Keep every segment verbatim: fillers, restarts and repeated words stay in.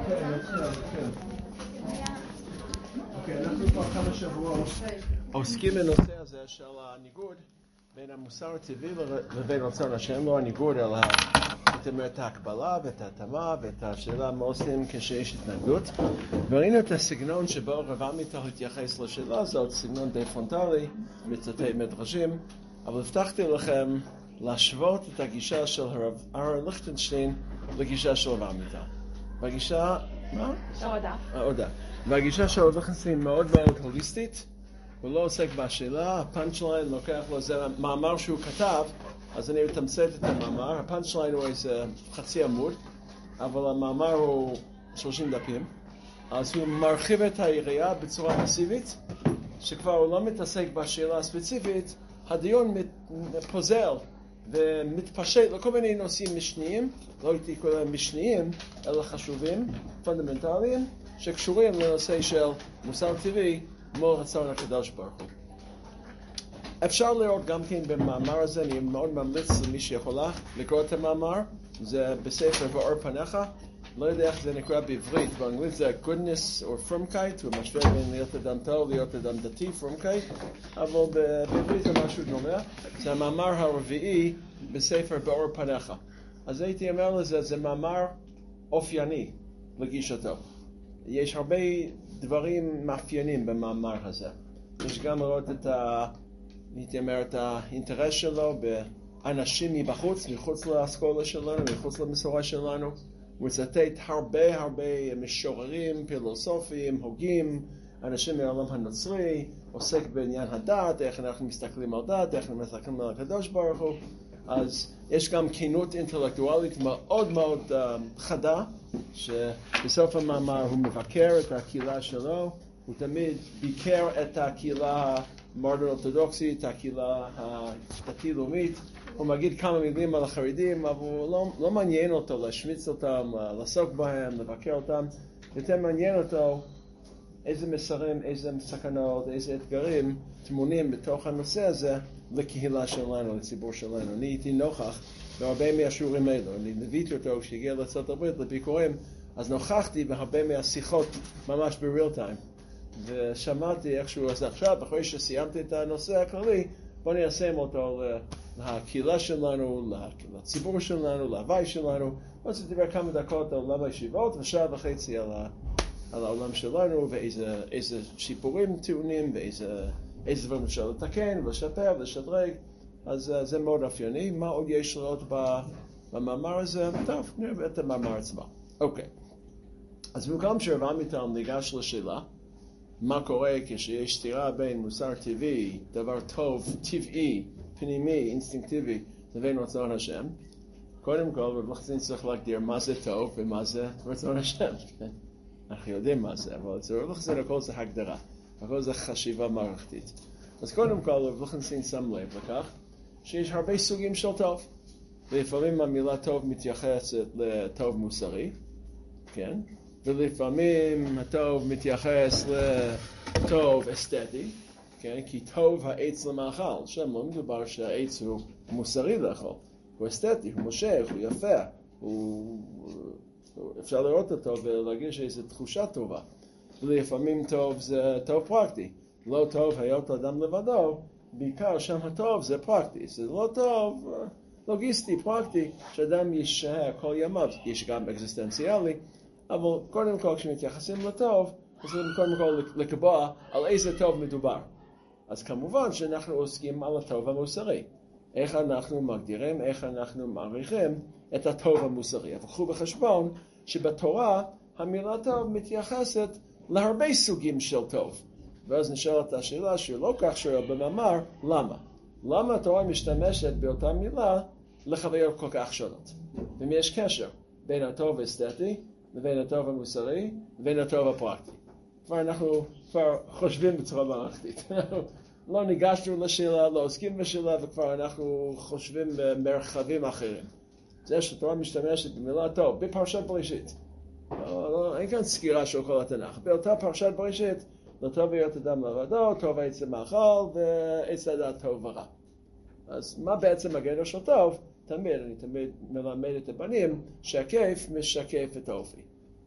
כן, נתחיל, כן. אוקיי, אנחנו כבר כמה שבועות עוסקים בנושא הזה של הניגוד בין המוסר הטבעי לבין רצון השם, לא הניגוד, אלא את ההקבלה ואת ההתאמה ואת השאלה מה עושים כשיש התנגדות. וראינו את הסגנון שבו רב עמיטל התייחס לשאלה הזאת, סגנון די פרונטלי, מצטטי מדרשים, אבל הבטחתי לכם להשוות את הגישה של הרב אהרון ליכטנשטיין לגישה של רב עמיטל. והגישה, מה? העודה. העודה. והגישה של רב ליכטנשטיין מאוד מאוד הוליסטית, הוא לא עוסק בשאלה, הפאנצ'ליין לוקח לו, זה מאמר שהוא כתב, אז אני מתמצת את המאמר, הפאנצ'ליין הוא איזה חצי עמוד, אבל המאמר הוא שלושים דפים, אז הוא מרחיב את היריעה בצורה מסיבית, שכבר הוא לא מתעסק בשאלה הספציפית, הדיון פוזל ומתפשט לכל מיני נושאים משניים, לא הייתי קורא משניים, אלא חשובים, פונדמנטליים, שקשורים לנושא של מוסר טבעי, מול רצון הקדוש ברוך הוא. אפשר לראות גם כן במאמר הזה, אני מאוד ממליץ למי שיכולה לקרוא את המאמר, זה בספר באור פניך, לא יודע איך זה נקרא בעברית, באנגלית זה goodness or firmkeit, הוא משווה בין להיות אדם טוב, להיות אדם דתי, firmkeit, אבל בעברית זה משהו דומה, זה המאמר הרביעי בספר באור פניך. אז הייתי אומר לזה, זה מאמר אופייני לגישתו. יש הרבה דברים מאפיינים במאמר הזה. יש גם לראות את ה... הייתי אומר את האינטרס שלו באנשים מבחוץ, מחוץ לאסכולה שלנו, מחוץ למסורה שלנו. הוא מצטט הרבה הרבה משוררים, פילוסופים, הוגים, אנשים מהעולם הנוצרי, עוסק בעניין הדת, איך אנחנו מסתכלים על דת, איך אנחנו מסתכלים על הקדוש ברוך הוא. אז יש גם כנות אינטלקטואלית מאוד מאוד uh, חדה, שבסוף המאמר הוא מבקר את הקהילה שלו, הוא תמיד ביקר את הקהילה המורדון אורתודוקסית, הקהילה הדתית-לאומית, הוא מגיד כמה מילים על החרדים, אבל הוא לא, לא מעניין אותו להשמיץ אותם, לעסוק בהם, לבקר אותם, יותר מעניין אותו איזה מסרים, איזה סכנות, איזה אתגרים טמונים בתוך הנושא הזה לקהילה שלנו, לציבור שלנו. אני הייתי נוכח בהרבה מהשיעורים האלו, אני ליוויתי אותו כשהגיע לארצות הברית לביקורים, אז נוכחתי בהרבה מהשיחות ממש בריל טיים, ושמעתי איכשהו, אז עכשיו, אחרי שסיימתי את הנושא הכללי, בוא ניישם אותו לקהילה שלנו, לציבור שלנו, להווי שלנו. אז נדבר כמה דקות על עולם הישיבות, ושעה וחצי על, ה, על העולם שלנו, ואיזה איזה שיפורים טעונים, ואיזה איזה דברים אפשר לתקן, ולשפר, ולשדרג. אז זה מאוד אופייני. מה עוד יש לראות במאמר הזה? טוב, נראה את המאמר עצמו. אוקיי. אז במקום שרב עמיטל ניגש לשאלה, מה קורה כשיש סתירה בין מוסר טבעי, דבר טוב, טבעי, פנימי, אינסטינקטיבי, לבין רצון השם. קודם כל, רב ליכטנשטיין צריך להגדיר מה זה טוב ומה זה רצון השם. אנחנו יודעים מה זה, אבל אצל רב ליכטנשטיין הכל זה הגדרה, הכל זה חשיבה מערכתית. אז קודם כל, רב ליכטנשטיין שם לב לכך שיש הרבה סוגים של טוב. ולפעמים המילה טוב מתייחסת לטוב מוסרי, כן? ולפעמים הטוב מתייחס לטוב אסתטי, כן? כי טוב העץ למאכל, שם לא מדובר שהעץ הוא מוסרי לאכול, הוא אסתטי, הוא מושך, הוא יפה, הוא... אפשר לראות אותו ולהרגיש איזו תחושה טובה. ולפעמים טוב זה טוב פרקטי, לא טוב היות אדם לבדו, בעיקר שם הטוב זה פרקטי, זה לא טוב לוגיסטי, פרקטי, שאדם יישאר כל ימיו, יש גם אקזיסטנציאלי, אבל קודם כל כשמתייחסים לטוב, אז קודם כל לקבוע על איזה טוב מדובר. אז כמובן שאנחנו עוסקים על הטוב המוסרי. איך אנחנו מגדירים, איך אנחנו מעריכים את הטוב המוסרי. אבל קחו בחשבון שבתורה המילה טוב מתייחסת להרבה סוגים של טוב. ואז נשאלת השאלה שלא כך שואל במאמר, למה? למה התורה משתמשת באותה מילה לחוויות כל כך שונות? ואם יש קשר בין הטוב האסתטי, לבין הטוב המוסרי, לבין הטוב הפרקטי. כבר אנחנו כבר חושבים בצורה מערכתית. לא ניגשנו לשאלה, לא עוסקים בשאלה, וכבר אנחנו חושבים במרחבים אחרים. זה שהתורה משתמשת במילה טוב, בפרשת בראשית. לא, לא, אין כאן סקירה של כל התנ"ך. באותה פרשת בראשית, לא טוב להיות אדם לבדו, טוב העץ למאכל, ועץ לדעת טוב ורע. אז מה בעצם הגדר של טוב? תמיד, אני תמיד מלמד את הבנים, שהכיף משקף את האופי.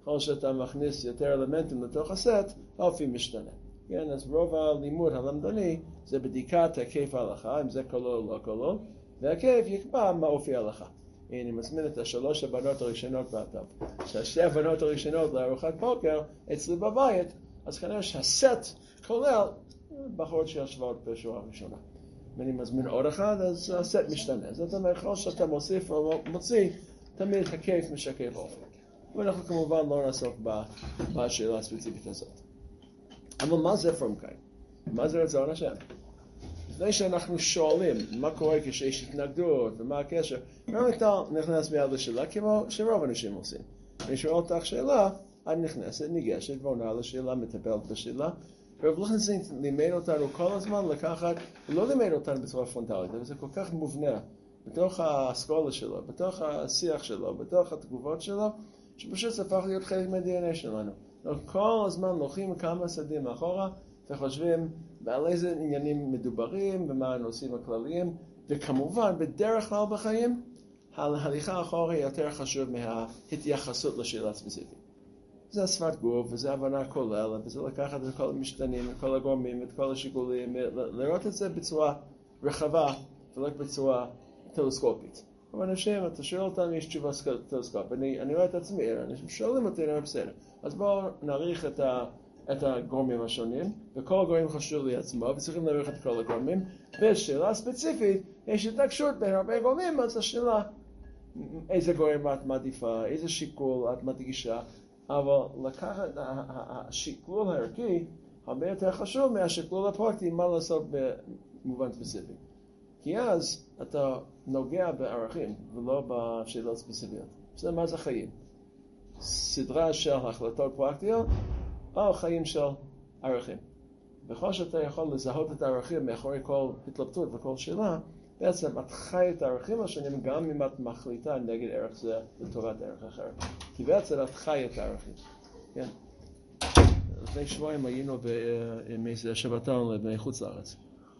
ככל שאתה מכניס יותר אלמנטים לתוך הסט, האופי משתנה. כן, אז רוב הלימוד הלמדני זה בדיקת היקף ההלכה, אם זה כולל או לא כולל, והיקף יקבע מה אופי ההלכה. אני מזמין את השלוש הבנות הראשונות בעתיו. שהשתי הבנות הראשונות לארוחת בוקר אצלי בבית, אז כנראה שהסט כולל בחורות שיושבות בשורה הראשונה. ואני מזמין עוד אחד, אז הסט משתנה. זאת אומרת, ככל שאתה מוסיף או מוציא, תמיד היקף משקף אופי. ואנחנו כמובן לא נעסוק בשאלה הספציפית הזאת. אבל מה זה פרומקאי? מה זה רצון השם? לפני שאנחנו שואלים מה קורה כשיש התנגדות ומה הקשר, רמטל נכנס מיד לשאלה כמו שרוב אנשים עושים. אני שואל אותך שאלה, את נכנסת, ניגשת ועונה לשאלה, מטפלת בשאלה, ורב ליכטנשטיין לימד אותנו כל הזמן לקחת, לא לימד אותנו בצורה פרונטלית, אבל זה כל כך מובנה בתוך האסכולה שלו, בתוך השיח שלו, בתוך התגובות שלו, שפשוט זה הפך להיות חלק מה-די אן איי שלנו. אנחנו כל הזמן לוקחים כמה צעדים מאחורה וחושבים על איזה עניינים מדוברים ומה הנושאים הכלליים, וכמובן בדרך כלל בחיים ההליכה אחורה היא יותר חשוב מההתייחסות לשאלה ספציפית. זה השפת גוף וזה הבנה כוללת וזה לקחת את כל המשתנים, את כל הגורמים, את כל השיקולים, לראות את זה בצורה רחבה ולא בצורה טלסקופית. אבל אנשים, אתה שואל אותם, יש תשובה טלסקופית. אני, אני רואה את עצמי, אנשים שואלים אותי, אני אומר בסדר. אז בואו נעריך את, ה, את הגורמים השונים, וכל הגורמים חשוב לעצמו, וצריכים להעריך את כל הגורמים. בשאלה ספציפית, יש התנגשות בין הרבה גורמים, אז השאלה, איזה גורם את מעדיפה, איזה שיקול את מדגישה, אבל לקחת, השיקול הערכי, הרבה יותר חשוב מהשיקול הפרקטי, מה לעשות במובן ספציפי. כי אז אתה נוגע בערכים ולא בשאלות ספציפיות. זה מה זה חיים. סדרה של החלטות פרקטיות או חיים של ערכים. בכל שאתה יכול לזהות את הערכים מאחורי כל התלבטות וכל שאלה, בעצם את חי את הערכים השונים גם אם את מחליטה נגד ערך זה לטובת ערך אחר. כי בעצם את חי את הערכים. כן? לפני שבועיים היינו באיזה שבתון לבני חוץ לארץ.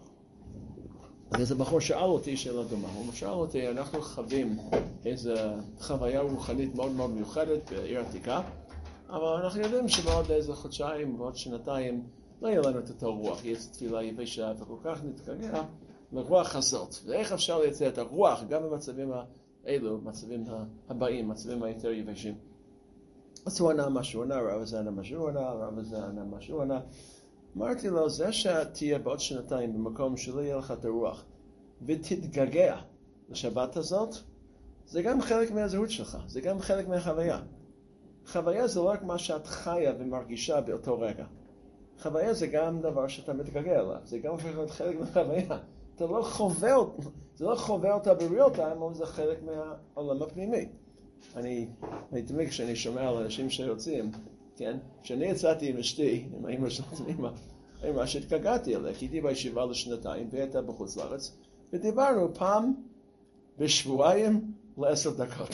איזה בחור שאל אותי שאלה דומה, הוא שאל אותי, אנחנו חווים איזו חוויה רוחנית מאוד מאוד מיוחדת בעיר עתיקה, אבל אנחנו יודעים שבעוד איזה חודשיים, בעוד שנתיים, לא יהיה לנו את אותו רוח, יש תפילה יבשה וכל כך נתקגע לרוח הזאת. ואיך אפשר לייצר את הרוח גם במצבים האלו, מצבים הבאים, מצבים היותר יבשים. אז הוא ענה מה שהוא ענה, רב הזה ענה מה שהוא ענה, רב הזה ענה מה שהוא ענה. אמרתי לו, זה שתהיה בעוד שנתיים במקום שלא יהיה לך את הרוח ותתגעגע לשבת הזאת, זה גם חלק מהזהות שלך, זה גם חלק מהחוויה. חוויה זה לא רק מה שאת חיה ומרגישה באותו רגע. חוויה זה גם דבר שאתה מתגעגע אליו, זה גם הופך להיות חלק מהחוויה. אתה לא חווה אותה, זה לא חווה אותה בריאל טיים, אבל זה חלק מהעולם הפנימי. אני, אני תמיד כשאני שומע על אנשים שיוצאים, כן? כשאני יצאתי עם אשתי, עם האמא של אמא, אמא שהתגעגעתי אליה, כי הייתי בישיבה לשנתיים, והיא הייתה בחוץ לארץ, ודיברנו פעם בשבועיים לעשר דקות.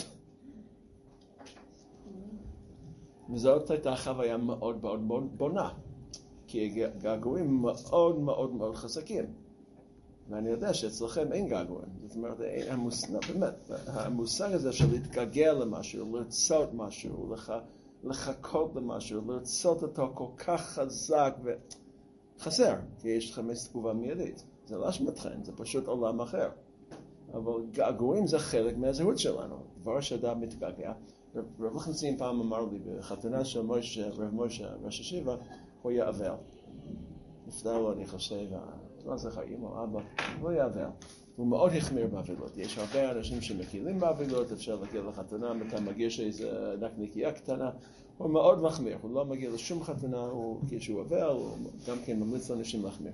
וזאת הייתה חוויה מאוד מאוד מאוד בונה, כי געגועים מאוד מאוד מאוד חזקים. ואני יודע שאצלכם אין געגועים. זאת אומרת, המושג, באמת, המושג הזה של להתגעגע למשהו, לרצות משהו, לח... לחכות למשהו, לרצות אותו כל כך חזק וחסר, כי יש לכם תגובה מיידית. זה לא אשמתכם, זה פשוט עולם אחר. אבל געגועים זה חלק מהזהות שלנו. דבר שאדם מתגעגע. רב ליכטנשטיין פעם אמר לי, בחתונה של מוישה, רב מוישה, ראש הישיבה, הוא היה אבל. נפטר לו, אני חושב, לא זוכר, אמא או אבא, הוא היה אבל. הוא מאוד החמיר באבלות. יש הרבה אנשים שמקילים באבלות, אפשר להגיע לחתונה, אתה מגיע שאיזו נקניקייה קטנה, הוא מאוד מחמיר, הוא לא מגיע לשום חתונה, הוא כשהוא אבל, הוא גם כן ממליץ לאנשים להחמיר.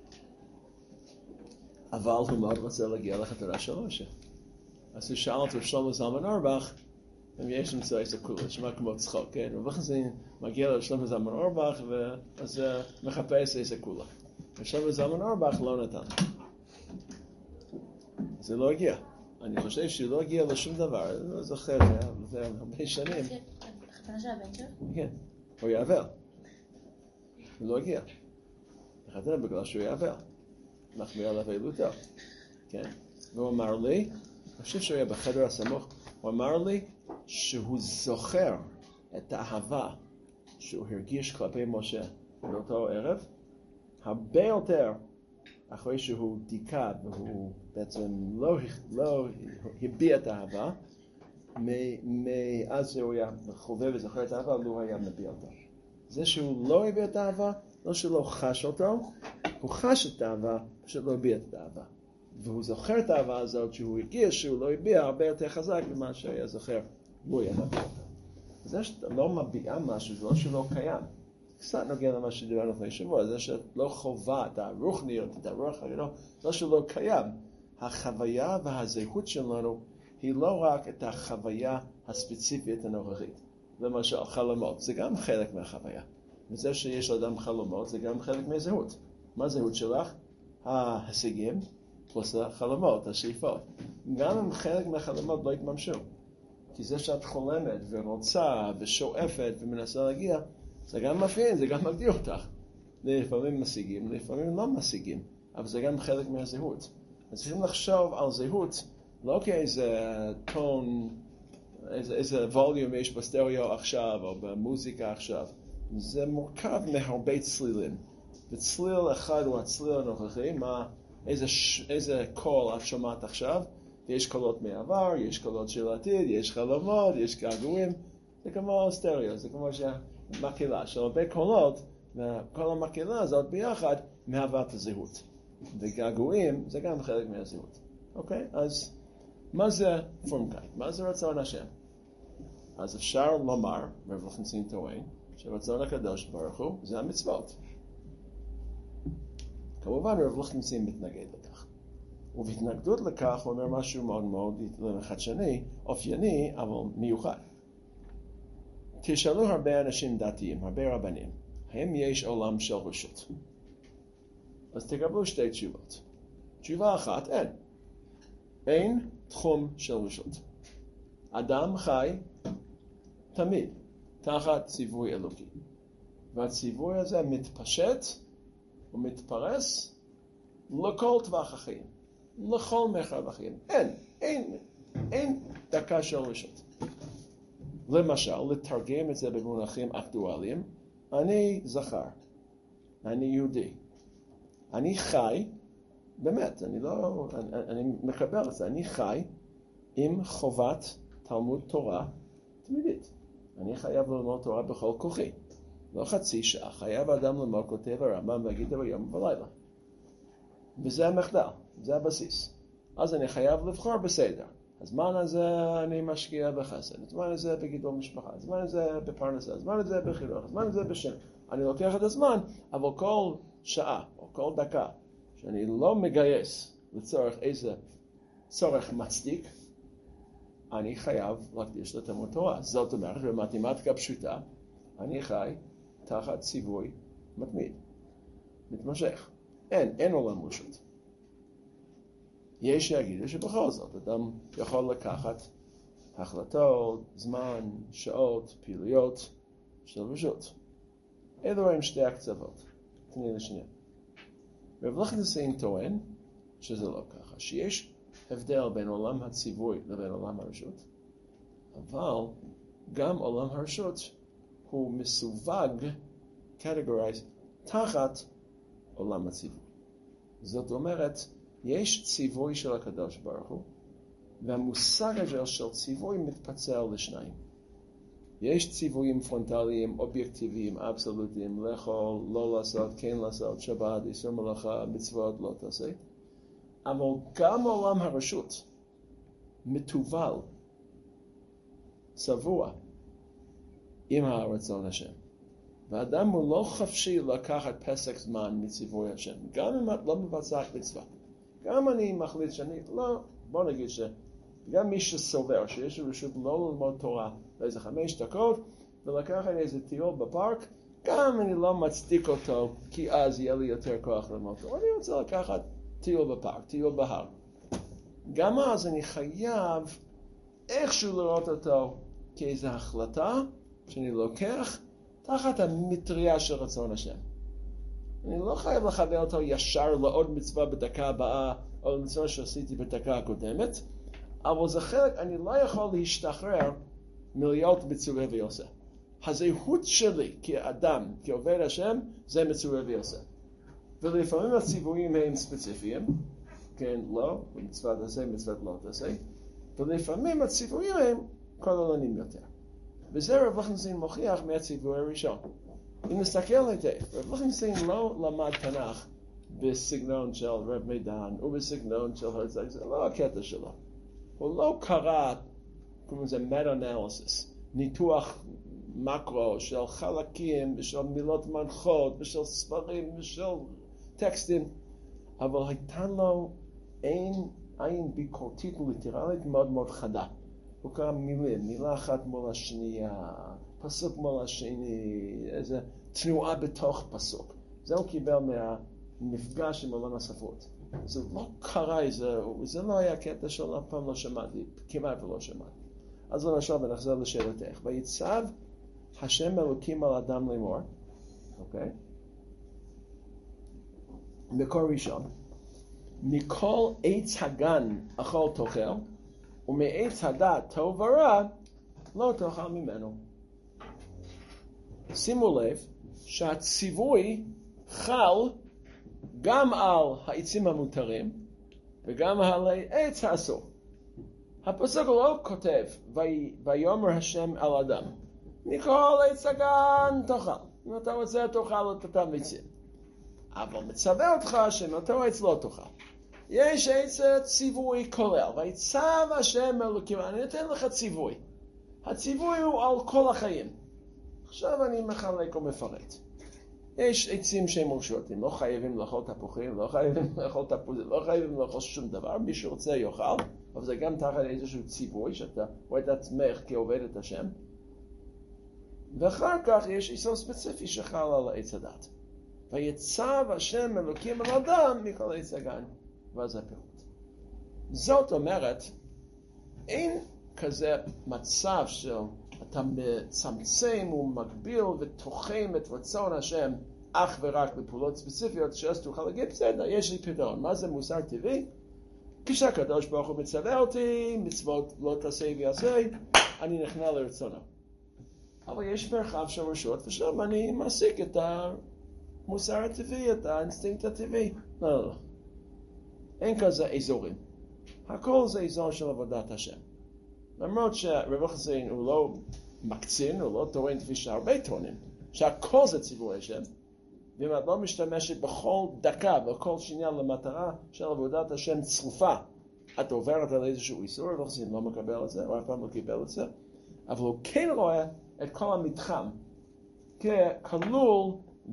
אבל הוא מאוד רוצה להגיע לחתונה של משה. אז הוא שאל אותו, שלמה זלמן אורבך, אם יש למצוא איזה קולה, שמע כמו צחוק, כן? ובכן מגיע לשלמה זלמן אורבך, ואז מחפש איזה קולה. ושלמה זלמן אורבך לא נתן. זה לא הגיע. אני חושב שהוא לא הגיע לשום דבר, אני לא זוכר, זה הרבה שנים. החתונה של הבן שלך? כן, הוא היה אבל. הוא לא הגיע. החתונה בגלל שהוא היה אבל. מחמיר עליו אילותו. כן? והוא אמר לי, אני חושב שהוא היה בחדר הסמוך, הוא אמר לי שהוא זוכר את האהבה שהוא הרגיש כלפי משה באותו ערב, הרבה יותר אחרי שהוא דיכא והוא בעצם לא, לא הביע את האהבה, מאז שהוא היה חובב וזוכר את האהבה, לא היה מביע אותה. זה שהוא לא הביע את האהבה, לא שהוא לא חש אותו, הוא חש את האהבה, פשוט לא הביע את האהבה. והוא זוכר את האהבה הזאת שהוא הרגיש שהוא לא הביע הרבה יותר חזק ממה שהיה זוכר, הוא היה מביע אותה. זה שאתה לא מביע משהו, זה לא שלא קיים. קצת נוגע למה שדיברנו לפני שבוע, זה שלא חובה את הרוחניות, את הרוח הגדול, לא שלא קיים. החוויה והזהות שלנו היא לא רק את החוויה הספציפית הנוכחית. למשל, חלומות, זה גם חלק מהחוויה. וזה שיש לאדם חלומות, זה גם חלק מהזהות. מה הזהות שלך? ההישגים, פלוס החלומות, השאיפות. גם אם חלק מהחלומות לא יתממשו. כי זה שאת חולמת ורוצה ושואפת ומנסה להגיע, זה גם מפעיל, זה גם מגדיר אותך. לפעמים משיגים, לפעמים לא משיגים, אבל זה גם חלק מהזהות. אז צריכים לחשוב על זהות, לא כאיזה טון, איזה, איזה ווליום יש בסטריאו עכשיו, או במוזיקה עכשיו. זה מורכב מהרבה צלילים. וצליל אחד הוא הצליל הנוכחי, מה, איזה, איזה קול את שומעת עכשיו, יש קולות מעבר, יש קולות של עתיד, יש חלומות, יש געגועים. זה כמו סטריאו, זה כמו מקהלה של הרבה קולות, וכל המקהלה הזאת ביחד מהווה את הזהות. וגעגועים זה גם חלק מהזהות. אוקיי? אז מה זה פורמקייט? מה זה רצון השם? אז אפשר לומר, רב לחמסין טוען, שרצון הקדוש ברוך הוא זה המצוות. כמובן רב לחמסין מתנגד לכך. ובהתנגדות לכך הוא אומר משהו מאוד מאוד חדשני, אופייני, אבל מיוחד. תשאלו הרבה אנשים דתיים, הרבה רבנים, האם יש עולם של רשות? אז תקבלו שתי תשובות. תשובה אחת, אין. אין תחום של רשות. אדם חי תמיד תחת ציווי אלוקי. והציווי הזה מתפשט ומתפרס לכל טווח החיים. לכל מרחב החיים. אין, אין, אין דקה של רשות. למשל, לתרגם את זה במונחים אקטואליים, אני זכר, אני יהודי, אני חי, באמת, אני לא, אני, אני מקבל את זה, אני חי עם חובת תלמוד תורה תמידית. אני חייב ללמוד תורה בכל כוחי. לא חצי שעה, חייב אדם ללמוד כותב הרמב"ם והגיד ביום ובלילה. וזה המחדל, זה הבסיס. אז אני חייב לבחור בסדר. הזמן הזה אני משקיע בחסד, הזמן הזה בגידול משפחה, הזמן הזה בפרנסה, הזמן הזה בחינוך, הזמן הזה בשם. אני לוקח את הזמן, אבל כל שעה או כל דקה שאני לא מגייס לצורך איזה צורך מצדיק, אני חייב להקדיש לתלמוד תורה. זאת אומרת, במתמטיקה פשוטה, אני חי תחת ציווי מתמיד, מתמשך. אין, אין עולם רשות. יש שיגידו שבכל זאת, אדם יכול לקחת החלטות, זמן, שעות, פעילויות של רשות. אלו הם שתי הקצוות. תני לשנייה. רב לחמסין טוען שזה לא ככה, שיש הבדל בין עולם הציווי לבין עולם הרשות, אבל גם עולם הרשות הוא מסווג, categorized, תחת עולם הציווי. זאת אומרת, יש ציווי של הקדוש ברוך הוא, והמושג הזה של ציווי מתפצל לשניים. יש ציוויים פרונטליים, אובייקטיביים, אבסולוטיים, לאכול, לא לעשות, כן לעשות, שבת, איסור מלאכה, מצוות, לא תעשה. אבל גם עולם הרשות מתובל, צבוע, עם הרצון השם. והאדם הוא לא חפשי לקחת פסק זמן מציווי השם. גם אם את לא מבצעת מצווה. גם אני מחליט שאני, לא, בוא נגיד שגם מי שסובר שיש רשות לא ללמוד תורה באיזה חמש דקות, ולקחת איזה טיול בפארק, גם אני לא מצדיק אותו, כי אז יהיה לי יותר כוח ללמוד תורה. אני רוצה לקחת טיול בפארק, טיול בהר. גם אז אני חייב איכשהו לראות אותו כאיזו החלטה שאני לוקח תחת המטריה של רצון השם. אני לא חייב לכוון אותו ישר לעוד מצווה בדקה הבאה, או למצווה שעשיתי בדקה הקודמת, אבל זה חלק, אני לא יכול להשתחרר מלהיות מצווה ויוסף. הזהות שלי כאדם, כעובד השם, זה מצווה ועושה. ולפעמים הציוויים הם ספציפיים, כן, לא, מצווה תעשה, מצווה לא תעשה, ולפעמים הציוויים הם כוללניים יותר. וזה רב ליכטנשטיין מוכיח מהציווי הראשון. אם נסתכל היטב, רב ליכטנשטיין לא למד תנ"ך בסגנון של רב מידן ובסגנון של הרצוג, זה לא הקטע שלו. הוא לא קרא, קוראים לזה מטה-אנליסיס, ניתוח מקרו של חלקים ושל מילות מנחות ושל ספרים ושל טקסטים, אבל הייתה לו אין עין ביקורתית וליטרלית מאוד מאוד חדה. הוא קרא מילים, מילה אחת מול השנייה, פסוק מול השני, איזו תנועה בתוך פסוק. זה הוא קיבל מהמפגש עם עולם הספרות. זה לא קרה, זה, זה לא היה קטע שלו, אף פעם לא שמעתי, כמעט ולא שמעתי. אז למשל, ונחזור לשאלתך. ויצב השם אלוקים על אדם לאמור, אוקיי? מקור ראשון, מכל עץ הגן אכול תאכל, ומעץ הדעת טוב ורע לא תאכל ממנו. שימו לב שהציווי חל גם על העצים המותרים וגם על העץ האסור. הפסוק לא כותב ויאמר השם על אדם מכל עץ הגן תאכל, אם אתה רוצה תאכל את אותם עצים, אבל מצווה אותך שמאותו עץ לא תאכל. יש עץ ציווי כולל, ויצב השם אלוקים, אני נותן לך ציווי. הציווי הוא על כל החיים. עכשיו אני מחלק ומפרט. יש עצים שהם מורשותים, לא חייבים לאכול תפוחים, לא חייבים לאכול תפוזים, לא חייבים לאכול שום דבר, מי שרוצה יאכל, אבל זה גם תחת איזשהו ציווי, שאתה רואה את עצמך כעובד את השם. ואחר כך יש איסור ספציפי שחל על עץ הדת. ויצב השם אלוקים על אדם מכל עץ הגן. ואז הפירוט. זאת אומרת, אין כזה מצב של אתה מצמצם ומגביל ותוחם את רצון השם אך ורק בפעולות ספציפיות שאז תוכל להגיד, בסדר, יש לי פתרון. מה זה מוסר טבעי? כשהקדוש ברוך הוא מצווה אותי, מצוות לא תעשה ויעשה, אני נכנע לרצונו. אבל יש מרחב של רשות, ושם אני מעסיק את המוסר הטבעי, את האינסטינקט הטבעי. לא, לא, לא. אין כזה אזורים. הכל זה אזור של עבודת השם. למרות שרב ליכטנשטיין הוא לא מקצין, הוא לא טוען כפי שהרבה טוענים, שהכל זה ציווי השם, ואם את לא משתמשת בכל דקה וכל שנייה למטרה של עבודת השם צרופה, את עוברת על איזשהו איסור, רב ליכטנשטיין לא מקבל את זה, הוא אף פעם לא קיבל את זה, אבל הוא כן רואה את כל המתחם ככלול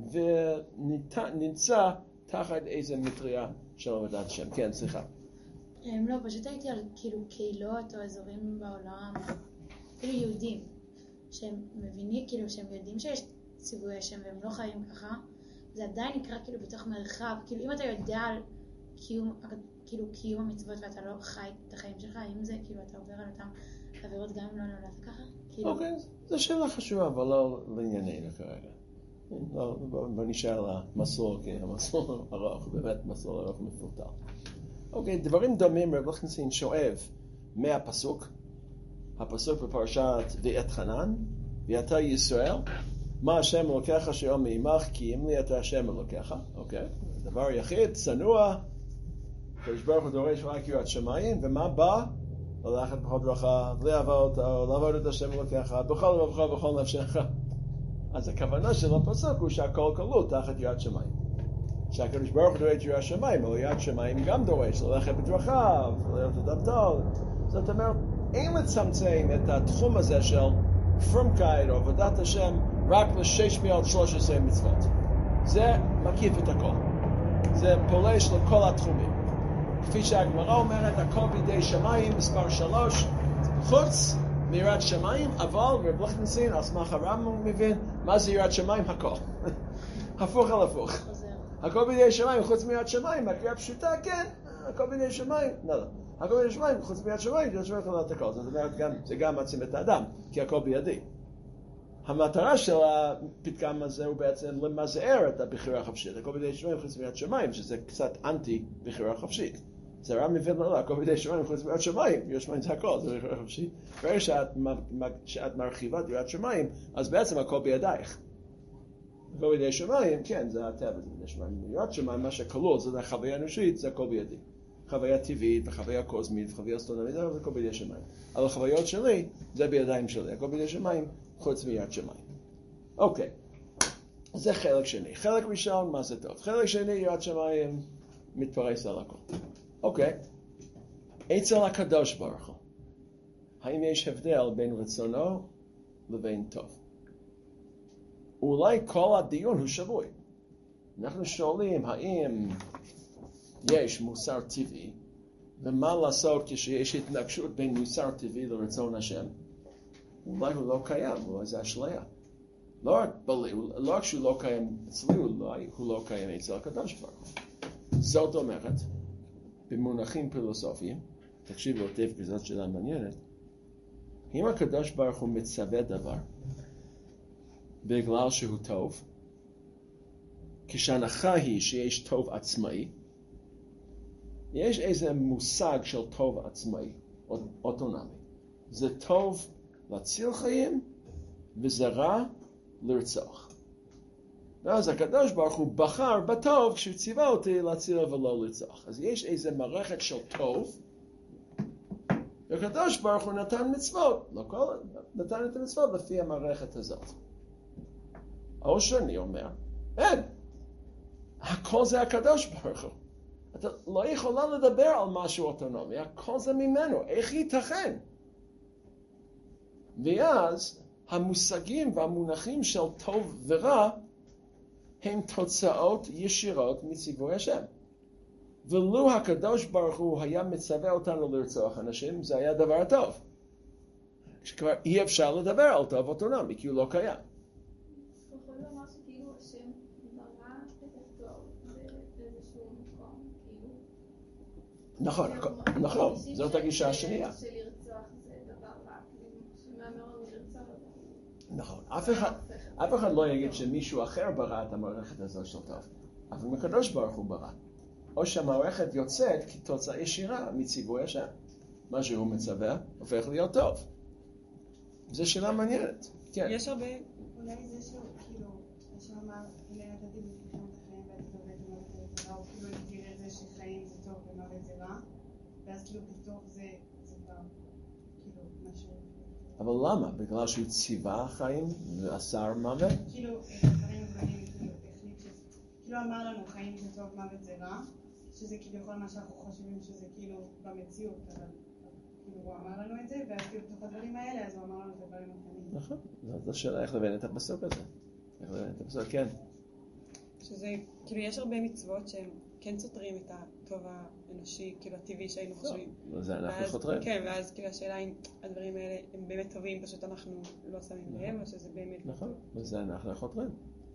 ונמצא תחת איזה מטריה של עבודת השם. כן, סליחה. לא, פשוט הייתי על כאילו קהילות או אזורים בעולם, כאילו יהודים, שהם מבינים, כאילו שהם יודעים שיש ציווי השם והם לא חיים ככה, זה עדיין נקרא כאילו בתוך מרחב, כאילו אם אתה יודע על קיום, כאילו קיום המצוות ואתה לא חי את החיים שלך, האם זה כאילו אתה עובר על אותם עבירות גם אם לא נולדת ככה? אוקיי, זו שאלה חשובה, אבל לא לענייננו כרגע. בוא נשאר למסלול, כי המסלול ארוך, באמת מסלול ארוך מפותל. אוקיי, דברים דומים רב ליכטנשטיין שואב מהפסוק, הפסוק בפרשת ואת חנן, ואתה ישראל, מה השם אלוקיך אשר מעמך, כי אם לי אתה השם אלוקיך, אוקיי? דבר יחיד, צנוע, הקדוש ברוך הוא דורש רק יראת שמיים, ומה בא? ללכת בכל דרכיו, לעבוד אותו, לעבוד את השם אלוקיך, בכל לבבך ובכל נפשך. אז הכוונה של הפסוק הוא שהכל כלול תחת יראת שמיים. שהקדוש ברוך הוא דורש יראת שמיים, אבל יראת שמיים גם דורש ללכת בדרכיו, להיות אדם טוב. זאת אומרת, אין לצמצם את התחום הזה של פרומקייט או עבודת השם רק ל-שש מאות ושלוש עשרה מצוות. זה מקיף את הכל. זה פולש לכל התחומים. כפי שהגמרא אומרת, הכל בידי שמיים, מספר שלוש, חוץ מיראת שמיים, אבל רב ליכטנשטיין, על סמך הרמב"ם מבין, מה זה יראת שמיים? הכל. הפוך על הפוך. הכל בידי שמיים, חוץ מיראת שמיים, הקריאה פשוטה, כן, הכל בידי שמיים, לא, לא. הכל בידי שמיים, חוץ מיראת שמיים, יראת שמיים יכולה את הכל. זאת אומרת, זה גם מעצים את האדם, כי הכל בידי. המטרה של הפתגם הזה הוא בעצם למזער את הבחירה החופשית. הכל בידי שמיים, חוץ מיראת שמיים, שזה קצת אנטי בחירה חופשית. זה רע מבין לעולה, הכל בידי שמיים חוץ מיראת שמיים, יראת שמיים זה הכל, זה חופשי. ברגע שאת, שאת מרחיבה את יראת שמיים, אז בעצם הכל בידייך. הכל בידי שמיים, כן, זה הטבע, זה בידי שמיים. יראת שמיים, מה שכלול, זה החוויה האנושית, זה הכל בידי. חוויה טבעית, וחוויה קוסמית, וחוויה אסטרונומית, זה הכל בידי שמיים. אבל החוויות שלי, זה בידיים שלי, הכל בידי שמיים, חוץ מיראת שמיים. אוקיי. זה חלק שני. חלק ראשון, מה זה טוב? חלק שני, יראת שמיים, מתפרס על הכל. אוקיי. אצל הקדוש ברוך הוא, האם יש הבדל בין רצונו לבין טוב? אולי כל הדיון הוא שבוי. אנחנו שואלים האם יש מוסר טבעי, ומה לעשות כשיש התנגשות בין מוסר טבעי לרצון השם? אולי הוא לא קיים, אולי זה אשליה. לא רק, לא רק שהוא לא קיים אצלי, אולי הוא לא קיים אצל הקדוש ברוך הוא. זאת אומרת, במונחים פילוסופיים, תקשיבו היטב כי זאת שאלה מעניינת, אם הקדוש ברוך הוא מצווה דבר בגלל שהוא טוב, כשהנחה היא שיש טוב עצמאי, יש איזה מושג של טוב עצמאי, אוטונומי. זה טוב להציל חיים וזה רע לרצוח. ואז הקדוש ברוך הוא בחר בטוב כשהוא ציווה אותי להציל ולא לרצוח. אז יש איזה מערכת של טוב, והקדוש ברוך הוא נתן מצוות, לא כל, נתן את המצוות לפי המערכת הזאת. או שאני אומר, אין, הכל זה הקדוש ברוך הוא. אתה לא יכולה לדבר על משהו אוטונומי, הכל זה ממנו, איך ייתכן? ואז המושגים והמונחים של טוב ורע הם תוצאות ישירות מציווי השם. ולו הקדוש ברוך הוא היה מצווה אותנו לרצוח אנשים, זה היה דבר טוב. שכבר אי אפשר לדבר על טוב אוטונומי, כי הוא לא קיים. יכול לומר שכאילו השם ברא את הטוב באיזשהו מקום, כאילו. נכון, נכון, זאת הגישה השנייה. שלרצוח זה דבר רע, שמאמר לנו לרצוח אותו. נכון, אף אחד לא יגיד שמישהו אחר ברא את המערכת הזאת של טוב, אבל הקדוש ברוך הוא ברא. או שהמערכת יוצאת כתוצאה ישירה מציווי השם. מה שהוא מצווה הופך להיות טוב. זו שאלה מעניינת. כן. יש הרבה... אולי זה שהוא, כאילו, השם אמר, הנה נתתי בפניכם את החיים ואת הטוב ואת המוות ואת הרע, או כאילו הגדיר את זה שחיים זה טוב ומוות זה רע, ואז כאילו בטוב זה כבר, כאילו, משהו... אבל למה? בגלל שהוא ציווה חיים ואסר מוות? כאילו, דברים גדולים, כאילו, החליט שזה... כאילו אמר לנו, חיים זה טוב, מוות זה רע, שזה כאילו כל מה שאנחנו חושבים שזה כאילו במציאות, אבל כאילו הוא אמר לנו את זה, ואז כאילו בתוך הדברים האלה, אז הוא אמר לנו את הדברים הקטנים. נכון, זאת השאלה איך להבין את הפסוק הזה. איך להבין את הפסוק, כן. שזה, כאילו יש הרבה מצוות שהם כן סותרים את הטוב האנושי, כאילו הטבעי שהיינו חושבים. זה אנחנו חותרים. כן, ואז כאילו השאלה אם הדברים האלה הם באמת טובים, פשוט אנחנו לא שמים להם, או שזה באמת... נכון, וזה אנחנו חותרים.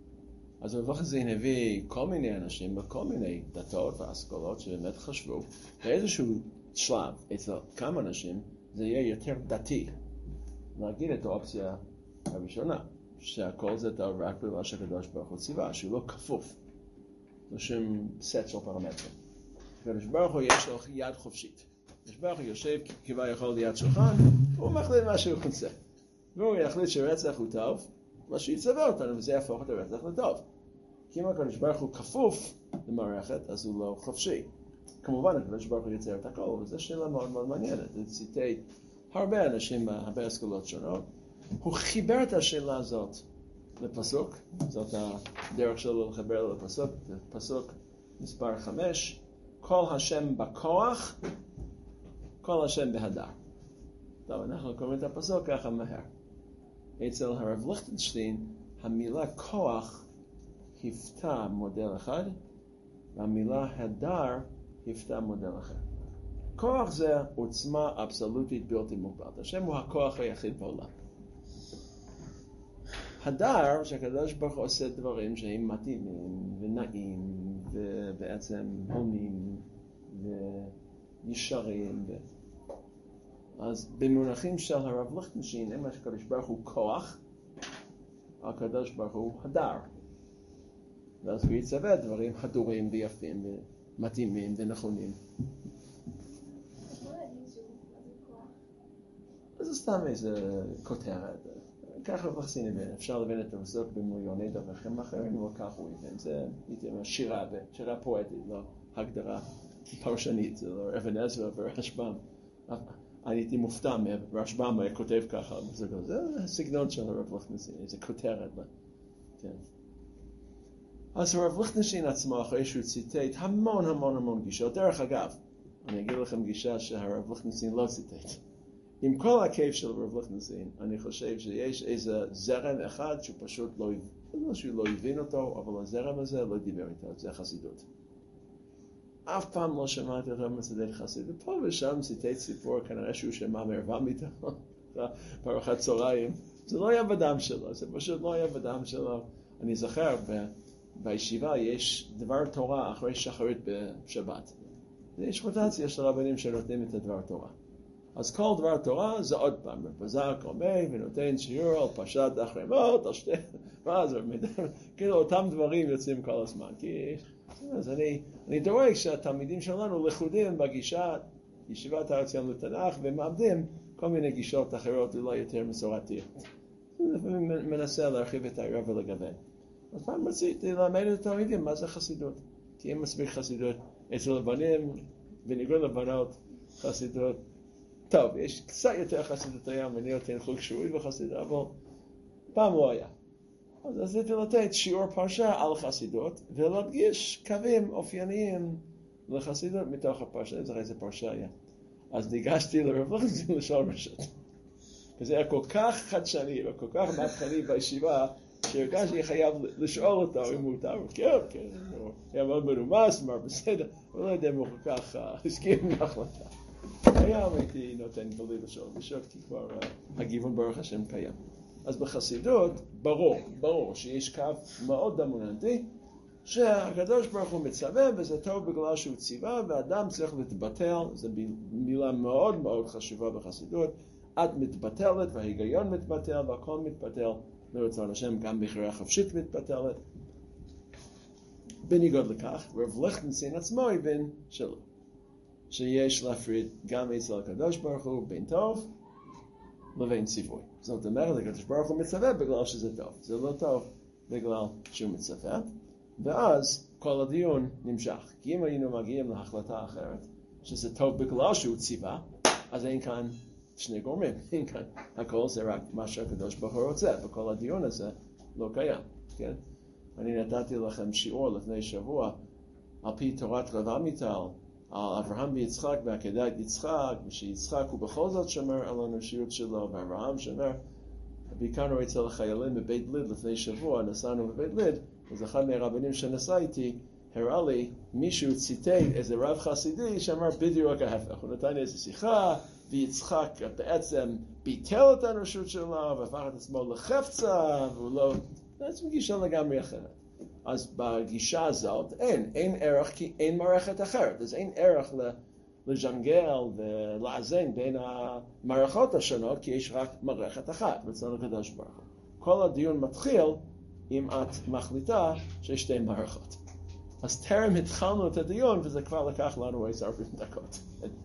אז בבח הזה הביא כל מיני אנשים בכל מיני דתות והשכולות שבאמת חשבו באיזשהו שלב אצל כמה אנשים זה יהיה יותר דתי להגיד את האופציה הראשונה שהכל זה טוב רק בגלל שהקדוש ברוך הוא ציווה שהוא לא כפוף לשום סט של פרמטרים. הקדוש ברוך הוא יש לו יד חופשית. הקדוש ברוך הוא יושב כביכול ליד שולחן והוא מחליט מה שהוא רוצה והוא יחליט שרצח הוא טוב מה שיצווה אותנו, וזה יהפוך את הרצח לטוב. כי אם הקדוש ברוך הוא כפוף למערכת, אז הוא לא חופשי. כמובן, הקדוש ברוך הוא יצר את הכל, וזו שאלה מאוד מאוד מעניינת. זה ציטט הרבה אנשים, הרבה אסכולות שונות. הוא חיבר את השאלה הזאת לפסוק, זאת הדרך שלו לחבר לפסוק, פסוק מספר חמש, כל השם בכוח, כל השם בהדר. טוב, אנחנו קוראים את הפסוק ככה מהר. אצל הרב ליכטנשטיין, המילה כוח הפתה מודל אחד, והמילה הדר הפתה מודל אחר. כוח זה עוצמה אבסולוטית בלתי מוגבלת. השם הוא הכוח היחיד בעולם. הדר, שהקדוש ברוך הוא עושה דברים שהם מתאימים ונעים ובעצם הונים וישרים ו... אז במונחים של הרב ליכטנשטיין, אם הקדוש ברוך הוא כוח, הקדוש ברוך הוא הדר. ואז הוא יצווה דברים הדורים ויפים ומתאימים ונכונים. זה סתם איזה כותרת. ככה וחסין הבן, אפשר להבין את המסוק במיליוני דרכים אחרים, אבל ככה הוא הבן. זה שירה, שירה פואטית, לא הגדרה פרשנית, זה לא אבן עזרא ורשב"ם. אני הייתי מופתע מרשב"ם כותב ככה, זה הסגנון של הרב ליכטנשטיין, איזה כותרת. כן. אז הרב ליכטנשטיין עצמו, אחרי שהוא ציטט המון המון המון גישות, דרך אגב, אני אגיד לכם גישה שהרב ליכטנשטיין לא ציטט. עם כל הכיף של הרב ליכטנשטיין, אני חושב שיש איזה זרם אחד שהוא פשוט לא, לא שהוא לא הבין אותו, אבל הזרם הזה לא דיבר איתו, זה חסידות. אף פעם לא שמעתי הרב מצדד חסידות, פה ושם ציטט סיפור, כנראה שהוא שמע מערבם איתו, בארוחת צהריים. זה לא היה בדם שלו, זה פשוט לא היה בדם שלו. אני זוכר, ב- בישיבה יש דבר תורה אחרי שחרית בשבת. יש רוטציה של רבנים שנותנים את הדבר תורה. אז כל דבר תורה זה עוד פעם, בזק עומד ונותן שיעור על פרשת אחרי מות, על שתי, ואז כאילו אותם דברים יוצאים כל הזמן. כי, אז אני, אני דורק שהתלמידים שלנו לכודים בגישה, ישיבת הר ציון לתנ"ך, ומאבדים כל מיני גישות אחרות אולי יותר מסורתיות. מנסה להרחיב את העיר ולגוון. אז פעם רציתי ללמד את התלמידים מה זה חסידות. כי אין מספיק חסידות אצל לבנים, בניגוד לבנות חסידות. טוב, יש קצת יותר חסידות היום, אני נותן חוג שבועי בחסידות, אבל פעם לא היה. אז רציתי לתת שיעור פרשה על חסידות, ולהדגיש קווים אופייניים לחסידות מתוך הפרשה. אני זוכר איזה פרשה היה. אז ניגשתי לרב ליכטנשטיין לשאול רשות. וזה היה כל כך חדשני וכל כך מהפכני בישיבה, שהרגשתי חייב לשאול אותו אם הוא מותר. כן, כן, הוא היה מאוד מנומס, אמר בסדר, אבל לא יודע אם הוא כל כך הסכים עם ההחלטה. היום הייתי נותן בלי לשאול לשאול, כי כבר הגיוון ברוך השם קיים. אז בחסידות, ברור, ברור שיש קו מאוד דומיננטי, שהקדוש ברוך הוא מצווה, וזה טוב בגלל שהוא ציווה, ואדם צריך להתבטל, זו מילה מאוד מאוד חשובה בחסידות, את מתבטלת וההיגיון מתבטל והכל מתבטל לרצון השם, גם בחירה חופשית מתבטלת. בניגוד לכך, רב ליכטנשטיין עצמו הבין שלא. שיש להפריד גם אצל הקדוש ברוך הוא בין טוב לבין ציווי. זאת אומרת, הקדוש ברוך הוא מצווה בגלל שזה טוב. זה לא טוב בגלל שהוא מצווה. ואז כל הדיון נמשך. כי אם היינו מגיעים להחלטה אחרת, שזה טוב בגלל שהוא ציווה, אז אין כאן שני גורמים. אין כאן. הכל זה רק מה שהקדוש ברוך הוא רוצה. וכל הדיון הזה לא קיים. כן? אני נתתי לכם שיעור לפני שבוע על פי תורת רב עמיטל, על אברהם ויצחק ועקדת יצחק, ושיצחק הוא בכל זאת שומר על האנושיות שלו, ואברהם שומר. ביקרנו אצל החיילים בבית ליד לפני שבוע, נסענו בבית ליד, אז אחד מהרבנים שנסע איתי, הראה לי מישהו ציטט איזה רב חסידי שאמר בדיוק ההפך. הוא נתן איזו שיחה, ויצחק בעצם ביטל את האנושות שלו, והפך את עצמו לחפצה, והוא לא... בעצם גישה לגמרי אחרת. אז בגישה הזאת אין, אין ערך כי אין מערכת אחרת. אז אין ערך לג'נגל ולאזן בין המערכות השונות, כי יש רק מערכת אחת, רצון הקדוש ברוך הוא. כל הדיון מתחיל אם את מחליטה שיש שתי מערכות. אז טרם התחלנו את הדיון, וזה כבר לקח לנו איזה ארבעים דקות.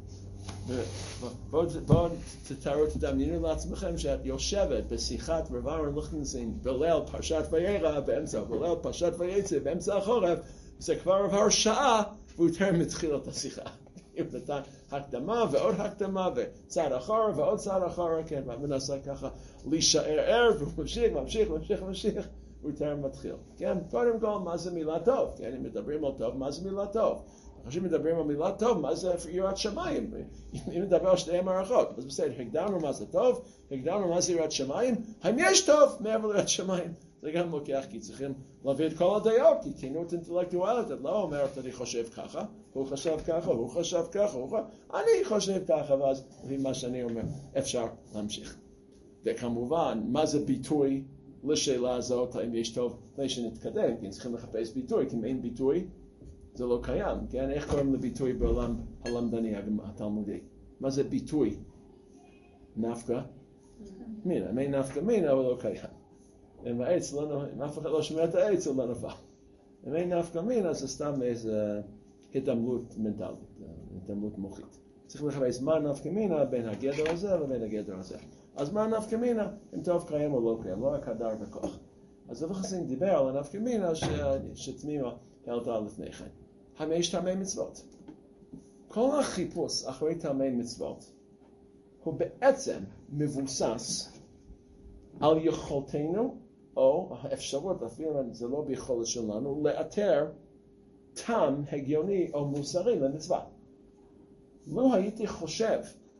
בואו תתארו, תדמיינו לעצמכם שאת יושבת בשיחת רב אהרון ליכטנשטיין בליל פרשת וירא באמצע, בליל פרשת ויצא באמצע החורף, זה כבר עבר שעה והוא טרם התחיל את השיחה. הוא נתן הקדמה ועוד הקדמה וצעד אחורה ועוד צעד אחורה, כן, ומנסה ככה להישאר ער, והוא ממשיך, ממשיך, ממשיך, ממשיך, הוא טרם מתחיל. כן, קודם כל, מה זה מילה טוב? כן, אם מדברים על טוב, מה זה מילה טוב? אחרי מדברים על מילה טוב, מה זה יראת שמיים? אם נדבר על שתי מערכות, אז בסדר, הגדרנו מה זה טוב, הגדרנו מה זה יראת שמיים, האם יש טוב מעבר ליראת שמיים? זה גם לוקח, כי צריכים להביא את כל הדעות, כי כנות אינטלקטואלית, את לא אומרת, אני חושב ככה, הוא חשב ככה, הוא חשב ככה, הוא חשב, אני חושב ככה, ואז לפי מה שאני אומר, אפשר להמשיך. וכמובן, מה זה ביטוי לשאלה הזאת, האם יש טוב, לפני שנתקדם, כי צריכים לחפש ביטוי, כי אם אין ביטוי, זה לא קיים, כן? איך קוראים לביטוי בעולם הלמדני התלמודי? מה זה ביטוי? נפקא מינה. מי נפקא מינה, אבל לא קיים. אם העץ לא, אם אף אחד לא שומע את העץ, הוא לא נפל. אם אין נפקא מינה, זה סתם איזו התעמלות מנטלית, התעמלות מוחית. צריך לחפש מה נפקא מינה בין הגדר הזה לבין הגדר הזה. אז מה נפקא מינה? אם טוב קיים או לא קיים, לא רק הדר וכוח. אז רב חסין דיבר על הנפקא מינה שתמימה העלתה לפני כן. האם יש טעמי מצוות? כל החיפוש אחרי טעמי מצוות הוא בעצם מבוסס על יכולתנו, או האפשרות, אפילו זה לא ביכולת שלנו, לאתר טעם הגיוני או מוסרי למצווה. לא הייתי חושב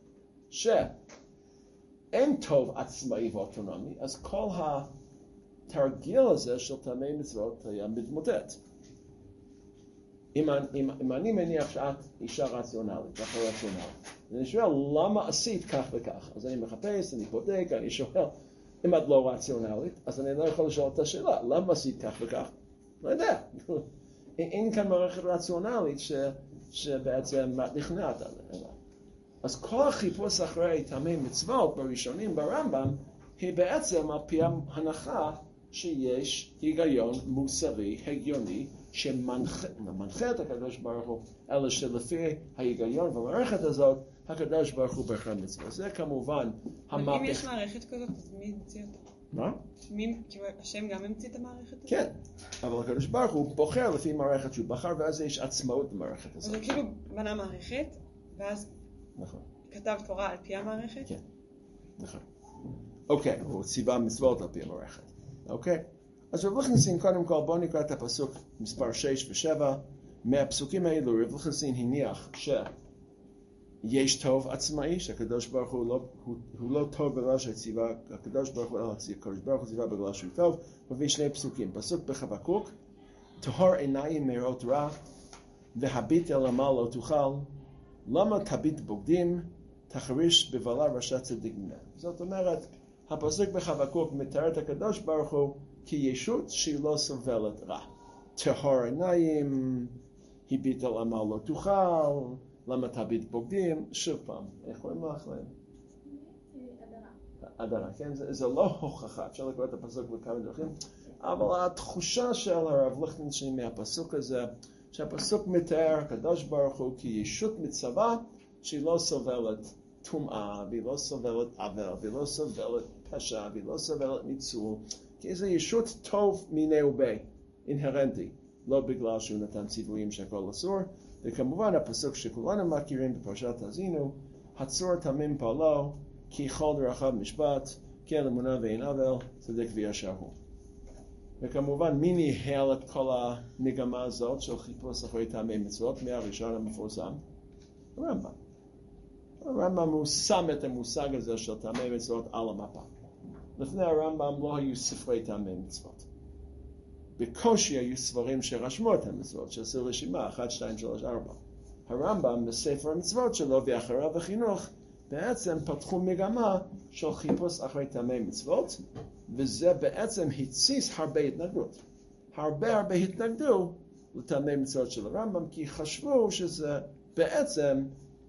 שאין טוב עצמאי ואוטונומי, אז כל התרגיל הזה של טעמי מצוות היה מתמוטט. אם, אם, אם אני מניח שאת אישה רציונלית, ככה רציונלית, אני שואל למה עשית כך וכך, אז אני מחפש, אני בודק, אני שואל, אם את לא רציונלית, אז אני לא יכול לשאול את השאלה, למה עשית כך וכך? לא יודע. אין כאן מערכת רציונלית ש, שבעצם נכנעת עליה. אז כל החיפוש אחרי טעמי מצוות בראשונים ברמב"ם, היא בעצם על פי ההנחה שיש היגיון מוסרי, הגיוני, שמנחה את הקדוש ברוך הוא, אלא שלפי ההיגיון והמערכת הזאת, הקדוש ברוך הוא בחר מצווה. זה כמובן המהפך. אם יש מערכת כזאת, אז מי המציא אותה? מה? מי, כאילו, השם גם המציא את המערכת הזאת? כן, אבל הקדוש ברוך הוא בוחר לפי מערכת שהוא בחר, ואז יש עצמאות במערכת הזאת. אז הוא כאילו בנה מערכת, ואז נכון. כתב תורה על פי המערכת? כן, נכון. אוקיי, הוא ציווה מצוות על פי המערכת. אוקיי? אז רב ליכטנשטיין, קודם כל, בואו נקרא את הפסוק מספר שש ושבע. מהפסוקים האלו, רב ליכטנשטיין הניח שיש טוב עצמאי, שהקדוש ברוך הוא לא, הוא, הוא לא טוב בגלל שציווה, הקדוש ברוך הוא, הקדוש ברוך הוא ציווה בגלל שהוא טוב. הוא מביא שני פסוקים. פסוק בחבקוק, טהור עיניים מראות רע, והביט אל עמל לא תוכל, למה תביט בוגדים, תחריש בבלה רשע צדיק ממנו. זאת אומרת, הפסוק בחבקוק מתאר את הקדוש ברוך הוא כישות שהיא לא סובלת רע. טהור עיניים, הביט על עמל לא תוכל, למה תביט בוגדים, שוב פעם, איך קוראים לך להם? הדרה. הדרה, כן? זה, זה לא הוכחה, אפשר לקרוא את הפסוק בכמה דרכים, אבל התחושה של הרב ליכטנשטיין מהפסוק הזה, שהפסוק מתאר הקדוש ברוך הוא כישות מצווה שהיא לא סובלת טומאה, והיא לא סובלת עוול, והיא לא סובלת פשע, והיא לא סובלת ניצול, כי איזו ישות טוב מיני ובי, אינהרנטי, לא בגלל שהוא נתן ציוויים שהכל אסור, וכמובן הפסוק שכולנו מכירים בפרשת האזינו, הצור תמים פעלו, כי כל דרכיו משפט, כי אל אמונה ואין עוול, צדק וישר הוא. וכמובן מי ניהל את כל המגמה הזאת של חיפוש אחרי טעמי מצוות, מהראשון המפורסם? הרמב"ם. הרמב"ם הוא שם את המושג הזה של טעמי מצוות על המפה. לפני הרמב"ם לא היו ספרי טעמי מצוות. בקושי היו ספרים שרשמו את המצוות, שעשו רשימה, אחת, שתיים, שלוש, ארבע. הרמב"ם בספר המצוות שלו ואחריו החינוך, בעצם פתחו מגמה של חיפוש אחרי טעמי מצוות, וזה בעצם התסיס הרבה התנגדות. הרבה הרבה התנגדו לטעמי מצוות של הרמב"ם, כי חשבו שזה בעצם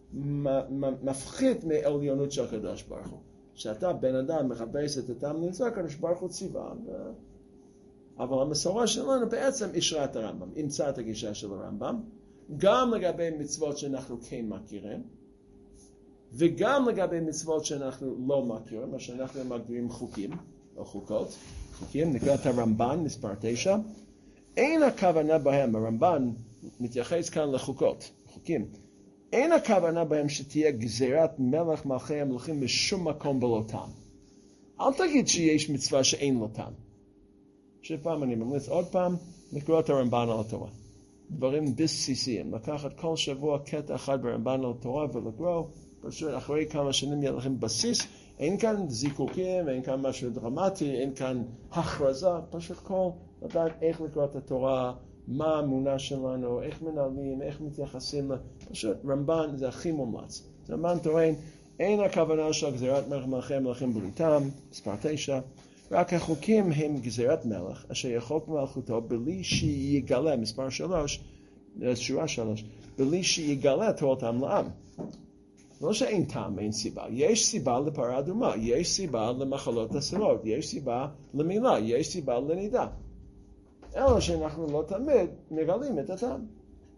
מפחית מעליונות של הקדוש ברוך הוא. שאתה בן אדם מחפש את הטעם מצוות, הקדוש ברוך הוא ציווה. אבל המסורה שלנו בעצם אישרה את הרמב"ם, אימצה את הגישה של הרמב"ם, גם לגבי מצוות שאנחנו כן מכירים, וגם לגבי מצוות שאנחנו לא מכירים, מה שאנחנו מגדירים חוקים, או חוקות, חוקים, נקרא את הרמב"ן, מספר תשע, אין הכוונה בהם, הרמב"ן מתייחס כאן לחוקות, חוקים, אין הכוונה בהם שתהיה גזירת מלך מלכי המלכים בשום מקום בלא טעם. אל תגיד שיש מצווה שאין לו טעם. שוב פעם, אני ממליץ עוד פעם, לקרוא את הרמב"ן על התורה. דברים בסיסיים, לקחת כל שבוע קטע אחד ברמב"ן על התורה ולקרוא, פשוט אחרי כמה שנים יהיה לכם בסיס, אין כאן זיקוקים, אין כאן משהו דרמטי, אין כאן הכרזה, פשוט כל לדעת איך לקרוא את התורה, מה האמונה שלנו, איך מנהלים, איך מתייחסים, פשוט רמב"ן זה הכי מומלץ. רמב"ן טוען, אין הכוונה של גזירת מלך מלכי המלכים בלי טעם, מספר תשע, רק החוקים הם גזירת מלך, אשר יחוק מלכותו בלי שיגלה, מספר שלוש, שורה שלוש, בלי שיגלה תורתם לעם. לא שאין טעם, אין סיבה. יש סיבה לפרה אדומה, יש סיבה למחלות אסורות, יש סיבה למילה, יש סיבה לנידה. אלא שאנחנו לא תמיד מגלים את הטעם.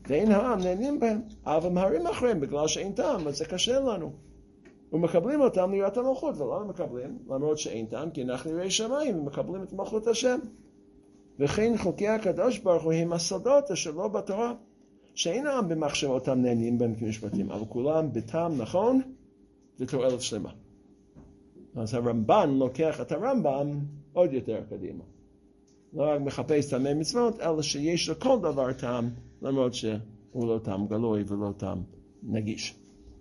ואין העם נהנים בהם, אבל מהרים אחריהם בגלל שאין טעם, אז זה קשה לנו. ומקבלים אותם ליראת המלכות, ולמה מקבלים? למרות שאין טעם, כי אנחנו יראי שמיים ומקבלים את מלכות השם. וכן חוקי הקדוש ברוך הוא הם הסודות אשר לא בתורה, שאין העם במחשבותם נהנים בהם כמשפטים, אבל כולם בטעם נכון ותועלת שלמה. אז הרמב"ן לוקח את הרמב"ם עוד יותר קדימה. לא רק מחפש טעמי מצוות, אלא שיש לכל דבר טעם, למרות שהוא לא טעם גלוי ולא טעם נגיש.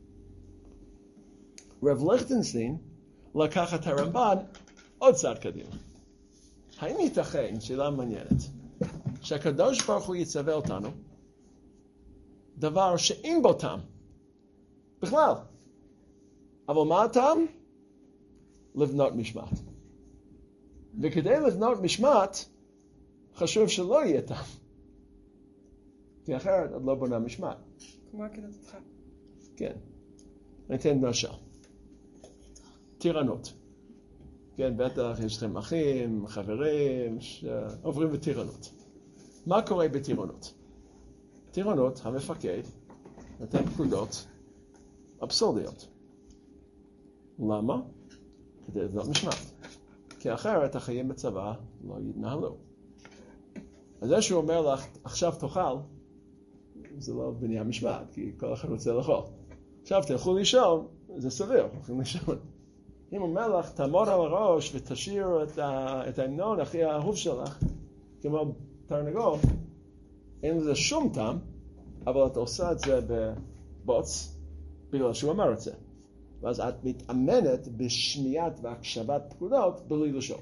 רב ליכטנשטיין לקח את הרמב"ן עוד צעד קדימה. האם ייתכן, שאלה מעניינת, שהקדוש ברוך הוא יצווה אותנו דבר שאין בו טעם בכלל, אבל מה הטעם? לבנות משמעת. וכדי לבנות משמעת חשוב שלא יהיה טעם, כי אחרת את לא בונה משמעת. כמו עקדת יצחק. כן. אני אתן משל. טירנות. כן, בטח יש לכם אחים, חברים, שעוברים בטירנות. מה קורה בטירנות? טירנות, המפקד, נותן פקודות אבסורדיות. למה? כדי לבנות משמעת. כי אחרת החיים בצבא לא יתנהלו. אז זה שהוא אומר לך, עכשיו תאכל, זה לא בנייה משמעת, כי כל אחד רוצה לאכול. עכשיו תלכו לישון, זה סביר, הולכים לישון. אם הוא אומר לך, תעמוד על הראש ותשאיר את, את ההמנון הכי האהוב שלך, כמו תרנגול, אין לזה שום טעם, אבל אתה עושה את זה בבוץ, בגלל שהוא אמר את זה. ואז את מתאמנת בשמיעת והקשבת פקודות בלי לשאול.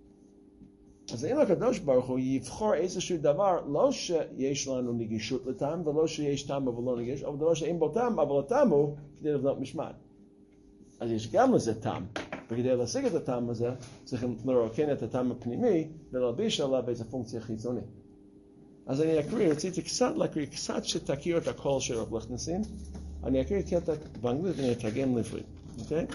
אז אם הקדוש ברוך הוא יבחור איזשהו דבר, לא שיש לנו נגישות לטעם, ולא שיש טעם אבל לא נגיש, אבל דבר שאין בו טעם, אבל הטעם הוא כדי לבנות משמעת. אז יש גם לזה טעם, וכדי להשיג את הטעם הזה, צריכים לרוקן את הטעם הפנימי, ולהלביש עליו איזו פונקציה חיצונית. אז אני אקריא, רציתי קצת להקריא, קצת שתכיר את הקול של רב ליכטנשטיין. אני אקריא קטע באנגלית ואני אתרגם לעברית. Okay?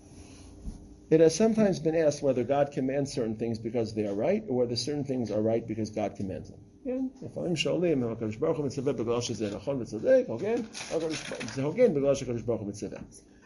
It has sometimes been asked whether God commands certain things because they are right, or whether certain things are right because God commands them. כן? לפעמים שואלים, אם הקדוש ברוך הוא מצווה בגלל שזה נכון וצודק, הוגן? זה הוגן בגלל שהקדוש ברוך הוא מצווה.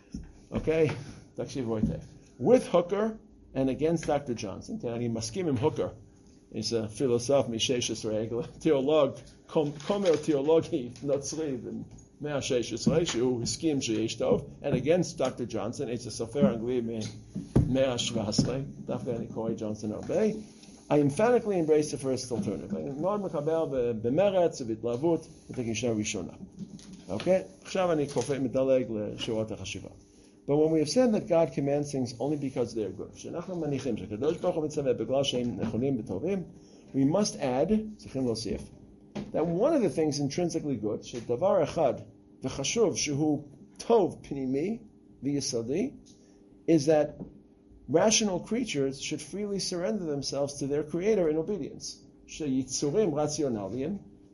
אוקיי? תקשיבו היטב. With Hooker and against Doctor Johnson, כן, אני מסכים עם הוקר. יש פילוסוף מ-שש עשרה, תיאולוג, כומר תיאולוגי נוצרי במאה ה-שש עשרה, שהוא הסכים שיש טוב, and against Doctor Johnson, יש סופר אנגלי מ-מאה ה-שבע עשרה, דווקא אני קורא ג'ונסון הרבה, I emphatically embrace the first alternative. אני מאוד מקבל במרץ ובהתלהבות את הגישה הראשונה. אוקיי? עכשיו אני קופא מדלג לשורות החשיבה. But when we have said that God commands things only because they are good, שאנחנו מניחים שהקדוש ברוך הוא מצווה בגלל שהם נכונים וטובים, we must add, צריכים להוסיף, that one of the things intrinsically good, שדבר אחד וחשוב שהוא טוב פנימי ויסודי, is that rational creatures should freely surrender themselves to their creator in obedience. שיצורים רציונליים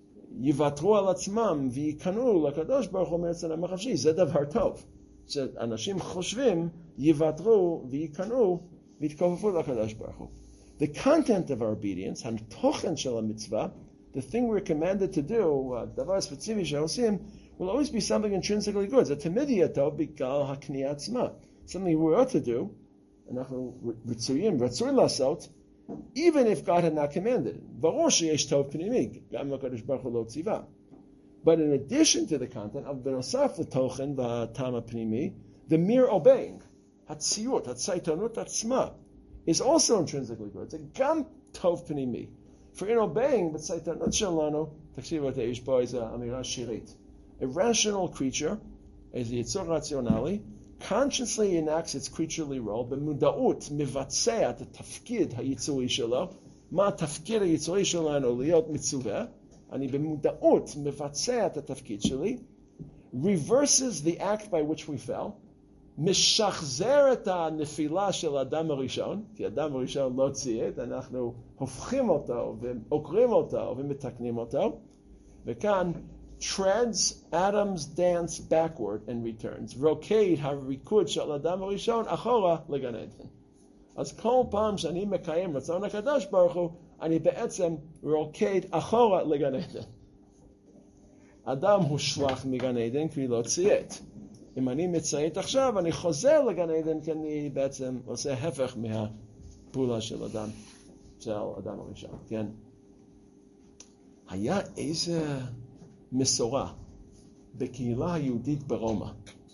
יוותרו על עצמם ויקנו לקדוש ברוך הוא מרצונם החופשי. זה דבר טוב. שאנשים חושבים יוותרו ויקנו ויתכופפו לקדוש ברוך הוא. The content of our obedience, התוכן של המצווה, the thing we're commanded to do, הדבר הספציפי שעושים, will always be something intrinsically good. זה תמיד יהיה טוב בגלל הקנייה עצמה. Something we ought to do, אנחנו רצויים, רצוי לעשות, even if God had not commanded. ברור שיש טוב פנימי, גם אם הקדוש ברוך הוא לא ציווה. But in addition to the content, אבל בנוסף לתוכן והטעם הפנימי, the mere obeying, הציות, הצייתנות עצמה, is also intrinsically good. זה גם טוב פנימי. For in obeying, בצייתנות שלנו, תקשיבו אותי, יש פה איזו אמירה שירית. A rational creature, איזה יצור רציונלי, consciously enacts its creaturely role, במודעות מבצע את התפקיד היצורי שלו. מה התפקיד היצורי שלנו להיות מצווה? אני במודעות מבצע את התפקיד שלי, reverses the act by which we fell, משחזר את הנפילה של האדם הראשון, כי האדם הראשון לא ציית, אנחנו הופכים אותו ועוקרים אותו ומתקנים אותו, וכאן, treads Adam's dance backward and returns, רוקד הריקוד של האדם הראשון אחורה לגן עדן. אז כל פעם שאני מקיים רצון הקדוש ברוך הוא, אני בעצם רוקד אחורה לגן עדן. אדם הושלך מגן עדן כי לא ציית. אם אני מציית עכשיו, אני חוזר לגן עדן כי אני בעצם עושה הפך מהפעולה של אדם, של אדם הראשון, כן? היה איזה מסורה בקהילה היהודית ברומא.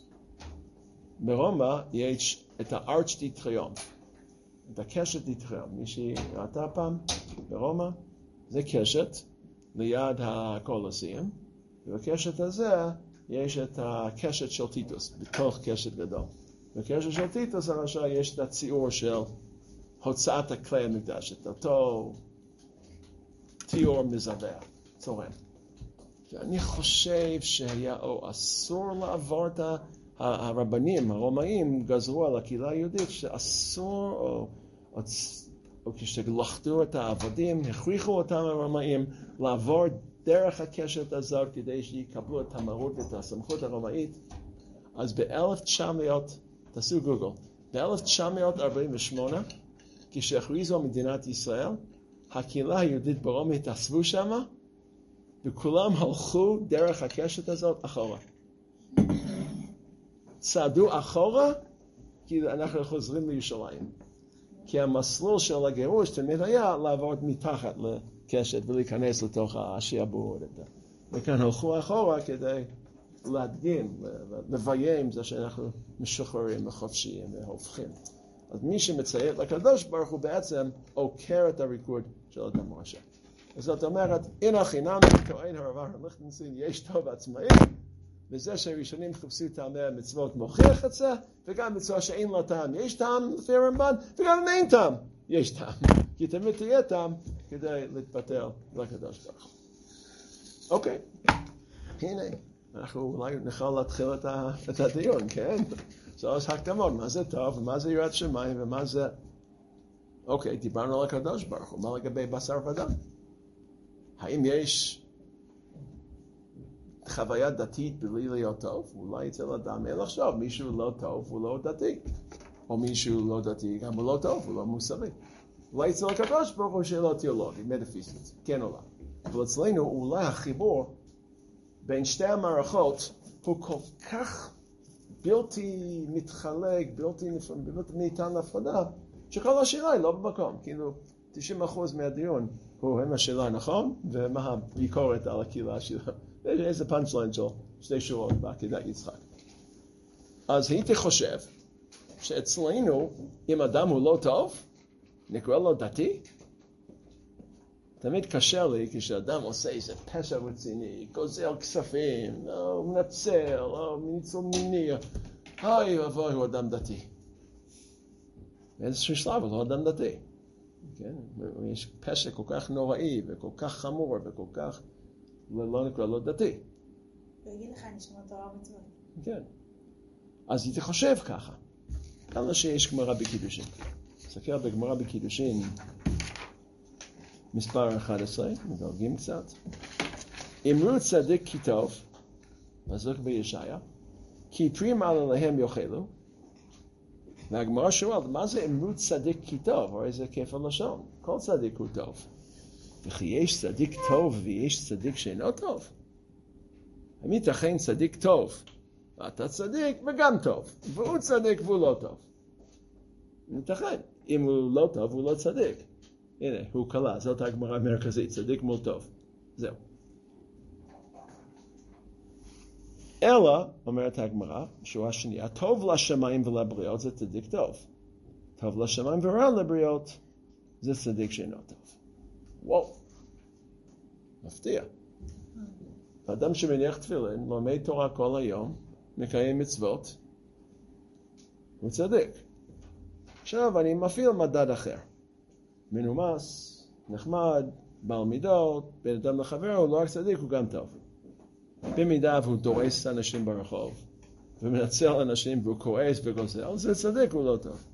ברומא יש את הארצ'דיטריון, את הקשת דיטריון. מי שראתה פעם ברומא, זה קשת ליד הקולוסיום, ובקשת הזה יש את הקשת של טיטוס, בתוך קשת גדול. בקשת של טיטוס הרשע יש את הציור של הוצאת הכלי המקדש, את אותו תיאור מזווה, צורם. ואני חושב שהיה או אסור לעבור את הרבנים, הרומאים, גזרו על הקהילה היהודית שאסור, או, או, או כשלחתו את העבדים, הכריחו אותם הרומאים לעבור דרך הקשת הזאת כדי שיקבלו את המרות ואת הסמכות הרומאית. אז ב-אלף תשע מאות, תעשו גוגל, ב-אלף תשע מאות ארבעים ושמונה, כשהכריזו על מדינת ישראל, הקהילה היהודית ברומא התאספו שמה, וכולם הלכו דרך הקשת הזאת אחורה. צעדו אחורה, כי אנחנו חוזרים לירושלים. כי המסלול של הגירוש תמיד היה לעבור מתחת לקשת ולהיכנס לתוך השעבוד. וכאן הלכו אחורה כדי להדגים, לביים זה שאנחנו משוחררים וחופשיים והופכים. אז מי שמציית לקדוש ברוך הוא בעצם עוקר את הריקוד של אדם רשע. אז זאת אומרת, הנה חינם טוען הרב ליכטנשטיין, יש טוב עצמאי, וזה שהראשונים חיפשו טעמי המצוות מוכיח את זה, וגם מצווה שאין לה טעם יש טעם לפי הרמב"ן, וגם אם אין טעם יש טעם, כי תמיד תהיה טעם כדי להתבטל לקדוש ברוך הוא. אוקיי, הנה, אנחנו אולי נוכל להתחיל את, ה, את הדיון, כן? שלוש הקדמות, מה זה טוב, ומה זה יראת שמיים, ומה זה... אוקיי, דיברנו על הקדוש ברוך הוא, מה לגבי בשר ודם? האם יש חוויה דתית בלי להיות טוב? אולי אצל אדם אין לחשוב, מישהו לא טוב הוא לא דתי, או מישהו לא דתי גם הוא לא טוב, הוא לא מוסרי. אולי אצל הקדוש ברוך הוא שאלה תיאולוגית, מטאפיזית, כן או לא. אבל אצלנו אולי החיבור בין שתי המערכות הוא כל כך בלתי מתחלק, בלתי ניתן להפרדה, שכל השאלה היא לא במקום. כאילו, תשעים אחוז מהדיון הוא הם השאלה נכון, ומה הביקורת על הקהילה שלה. איזה פאנצ'ליין של שתי שורות בעקידת יצחק. אז הייתי חושב שאצלנו, אם אדם הוא לא טוב, נקרא לו דתי. תמיד קשה לי כשאדם עושה איזה פשע רציני, גוזל כספים, או מנצל, או ניצול מיני. היי ואבוי, הוא אדם דתי. באיזשהו שלב הוא לא אדם דתי. כן? יש פשע כל כך נוראי וכל כך חמור וכל כך לא נקרא לו דתי. ויגיד לך נשמע תורה ומצוות. כן. אז הייתי חושב ככה. כמה שיש גמרא בקידושין. תסתכל בגמרא בקידושין מספר אחת עשרה, מדרגים קצת. אמרו צדיק כי טוב, פסוק בישעיה, כי פרי מעל עליהם יאכלו. והגמרא שואלת, מה זה אמרו צדיק כי טוב? הרי זה כיף הלשון. כל צדיק הוא טוב. וכי יש צדיק טוב ויש צדיק שאינו טוב? האם ייתכן צדיק טוב? ואתה צדיק וגם טוב. והוא צדיק והוא לא טוב. ייתכן. אם הוא לא טוב, הוא לא צדיק. הנה, הוא קלה. זאת הגמרא המרכזית. צדיק מול טוב. זהו. אלא, אומרת הגמרא, שורה שנייה, טוב לשמיים ולבריאות זה צדיק טוב. טוב לשמיים ורע לבריאות זה צדיק שאינו טוב. וואו, מפתיע. האדם שמניח תפילין, לומד תורה כל היום, מקיים מצוות, הוא צדיק. עכשיו אני מפעיל מדד אחר. מנומס, נחמד, בעל מידות, בין אדם לחבר, הוא לא רק צדיק, הוא גם טוב. במידה והוא דורס אנשים ברחוב, ומנצל אנשים והוא כועס וגוזל, זה צדיק, הוא לא טוב.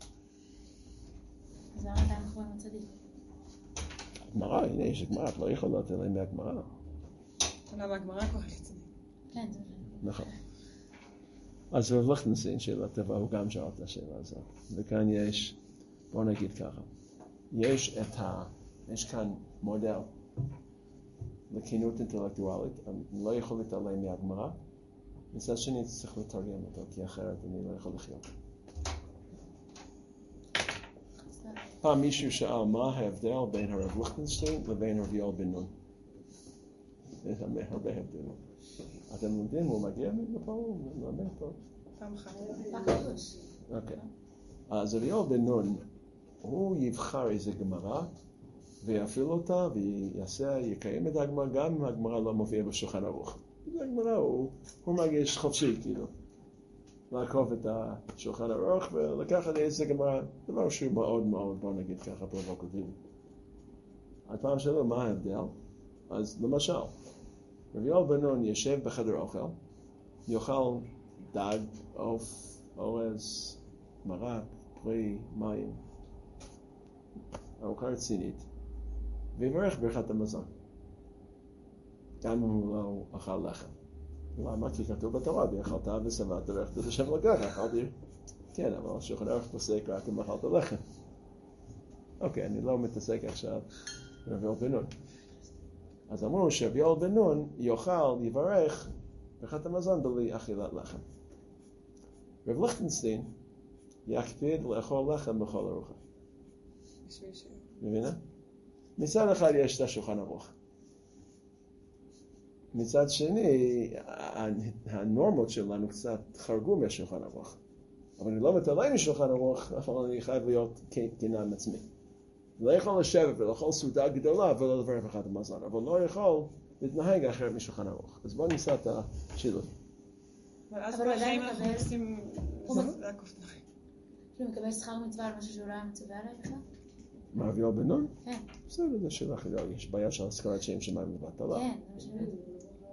אז למה אתה נכון הצדיק? גמרא, הנה יש גמרא, את לא יכולות אליי מהגמרא. למה הגמרא כל כך צדיק? כן, זה נכון. אז הרב ליכטנשטיין, שאלה טובה, הוא גם שאל את השאלה הזאת. וכאן יש, בואו נגיד ככה, יש את ה... יש כאן מודל לכינות אינטלקטואלית, אני לא יכול להתעלם מהגמרא, מצד שני צריך לתרגם אותו, כי אחרת אני לא יכול לחיות. פעם מישהו שאל מה ההבדל בין הרב ליכטנשטיין לבין רבי יואל בן נון. יש הרבה הבדלים. אתם לומדים, הוא מגיע מפה, הוא מלמד פה. פעם אחת. אוקיי. אז רבי יואל בן נון, הוא יבחר איזה גמרא, ויפעיל אותה, ויעשה, יקיים את הגמרא, גם אם הגמרא לא מופיעה בשולחן ערוך. הגמרא הוא, הוא מרגיש חופשי, כאילו. לעקוב את השולחן ערוך, ולקחת איזה גמרא, דבר שהוא מאוד מאוד, בוא נגיד ככה, פרובוקטיבי. הפעם שלו, מה ההבדל? אז למשל, רבי יואל בן נון יושב בחדר אוכל, יאכל דג, עוף, אורז, מרק, פרי, מים, ארוחה רצינית, ויברך ברכת המזון. גם אם הוא לא אכל לחם. למה? כי כתוב בתורה, ואכלת ושבעת ברכת את השם אלוקיך, אכלתי. כן, אבל השולחן ערוך פוסק רק אם אכלת לחם. אוקיי, אני לא מתעסק עכשיו ברבי יואל בן נון. אז אמרו שרבי יואל בן נון יאכל, יברך ברכת המזון בלי אכילת לחם. רב ליכטנשטיין יקפיד לאכול לחם בכל ארוחה. מבינה? מצד אחד יש את השולחן ערוך. מצד שני, הנורמות שלנו קצת חרגו מהשולחן ערוך. אבל אני לא מתעלם משולחן ערוך, אבל אני חייב להיות כנה עם עצמי. לא יכול לשבת ולאכול סעודה גדולה ולא לברך ברכת המזון, אבל לא יכול להתנהג אחרת משולחן ערוך. אז בואו ניסע את השילוב. אבל אז כל החיים אנחנו עושים לעקוף דברים. הוא מקבל שכר מצווה על משהו שהוא לא היה מצווה עליו בכלל? מה, רבי יואל בן נון? כן. בסדר, זה שאלה אחרת. יש בעיה של הזכרת שם שמיים לבטלה. כן, זה מה שאני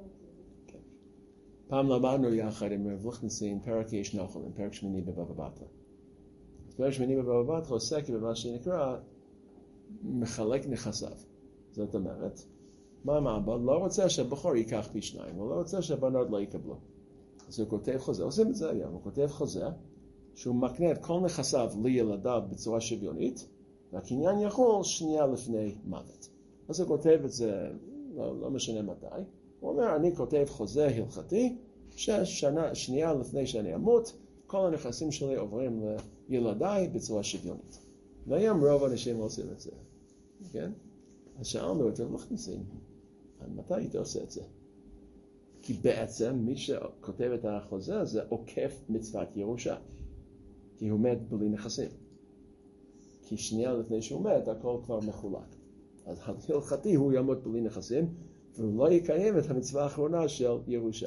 פעם למדנו יחד עם רב ליכטנשטיין פרק יש נחלים, פרק שמיני בבבא בתרא. פרק שמיני בבבא בתרא עוסק במה שנקרא מחלק נכסיו. זאת אומרת, מה המעבד? לא רוצה שהבחור ייקח פי שניים, הוא לא רוצה שהבנות לא יקבלו. אז הוא כותב חוזה, עושים את זה היום, הוא כותב חוזה, שהוא מקנה את כל נכסיו לילדיו בצורה שוויונית, והקניין יכול שנייה לפני מוות. אז הוא כותב את זה, לא, לא משנה מתי, הוא אומר, אני כותב חוזה הלכתי, ששנה, שנייה לפני שאני אמות, כל הנכסים שלי עוברים לילדיי בצורה שוויונית. והיום רוב האנשים לא עושים את זה, כן? אז שאלנו את רב ליכטנשטיין, מתי היית עושה את זה? כי בעצם מי שכותב את החוזה הזה עוקף מצוות ירושה, כי הוא מת בלי נכסים. כי שנייה לפני שהוא מת, הכל כבר מחולק. אז הלכתי הוא ימות בלי נכסים, והוא לא יקיים את המצווה האחרונה של ירושה.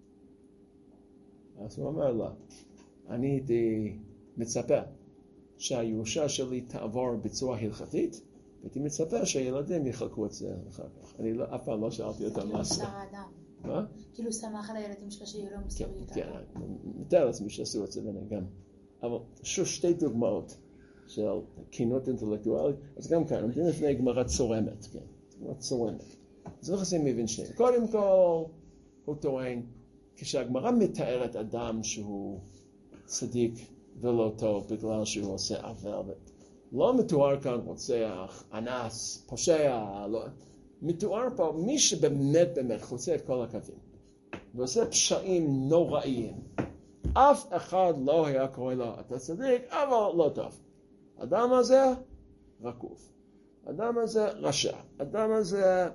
אז הוא אומר לה, אני הייתי מצפה שהירושה שלי תעבור בצורה הלכתית, והייתי מצפה שהילדים יחלקו את זה אחר כך. אני לא, אף פעם לא שאלתי אותם מה זה. כאילו שר האדם. מה? כאילו שמח על הילדים שלך שיהיו לו מסתוריות. כן, כן, מתאר לעצמי שעשו את זה ביניהם גם. אבל שוב שתי דוגמאות של כינות אינטלקטואלית, אז גם כאן, עומדים לפני גמרא צורמת, כן, גמרא צורמת. אז איך עושים מבין שניהם? קודם כל, הוא טוען, כשהגמרא מתארת אדם שהוא צדיק ולא טוב בגלל שהוא עושה עוול, לא מתואר כאן רוצח, אנס, פושע, לא. מתואר פה מי שבאמת באמת חוצה את כל הקווים ועושה פשעים נוראיים. אף אחד לא היה קורא לו, אתה צדיק, אבל לא טוב. אדם הזה רקוף. אדם הזה רשע. אדם הזה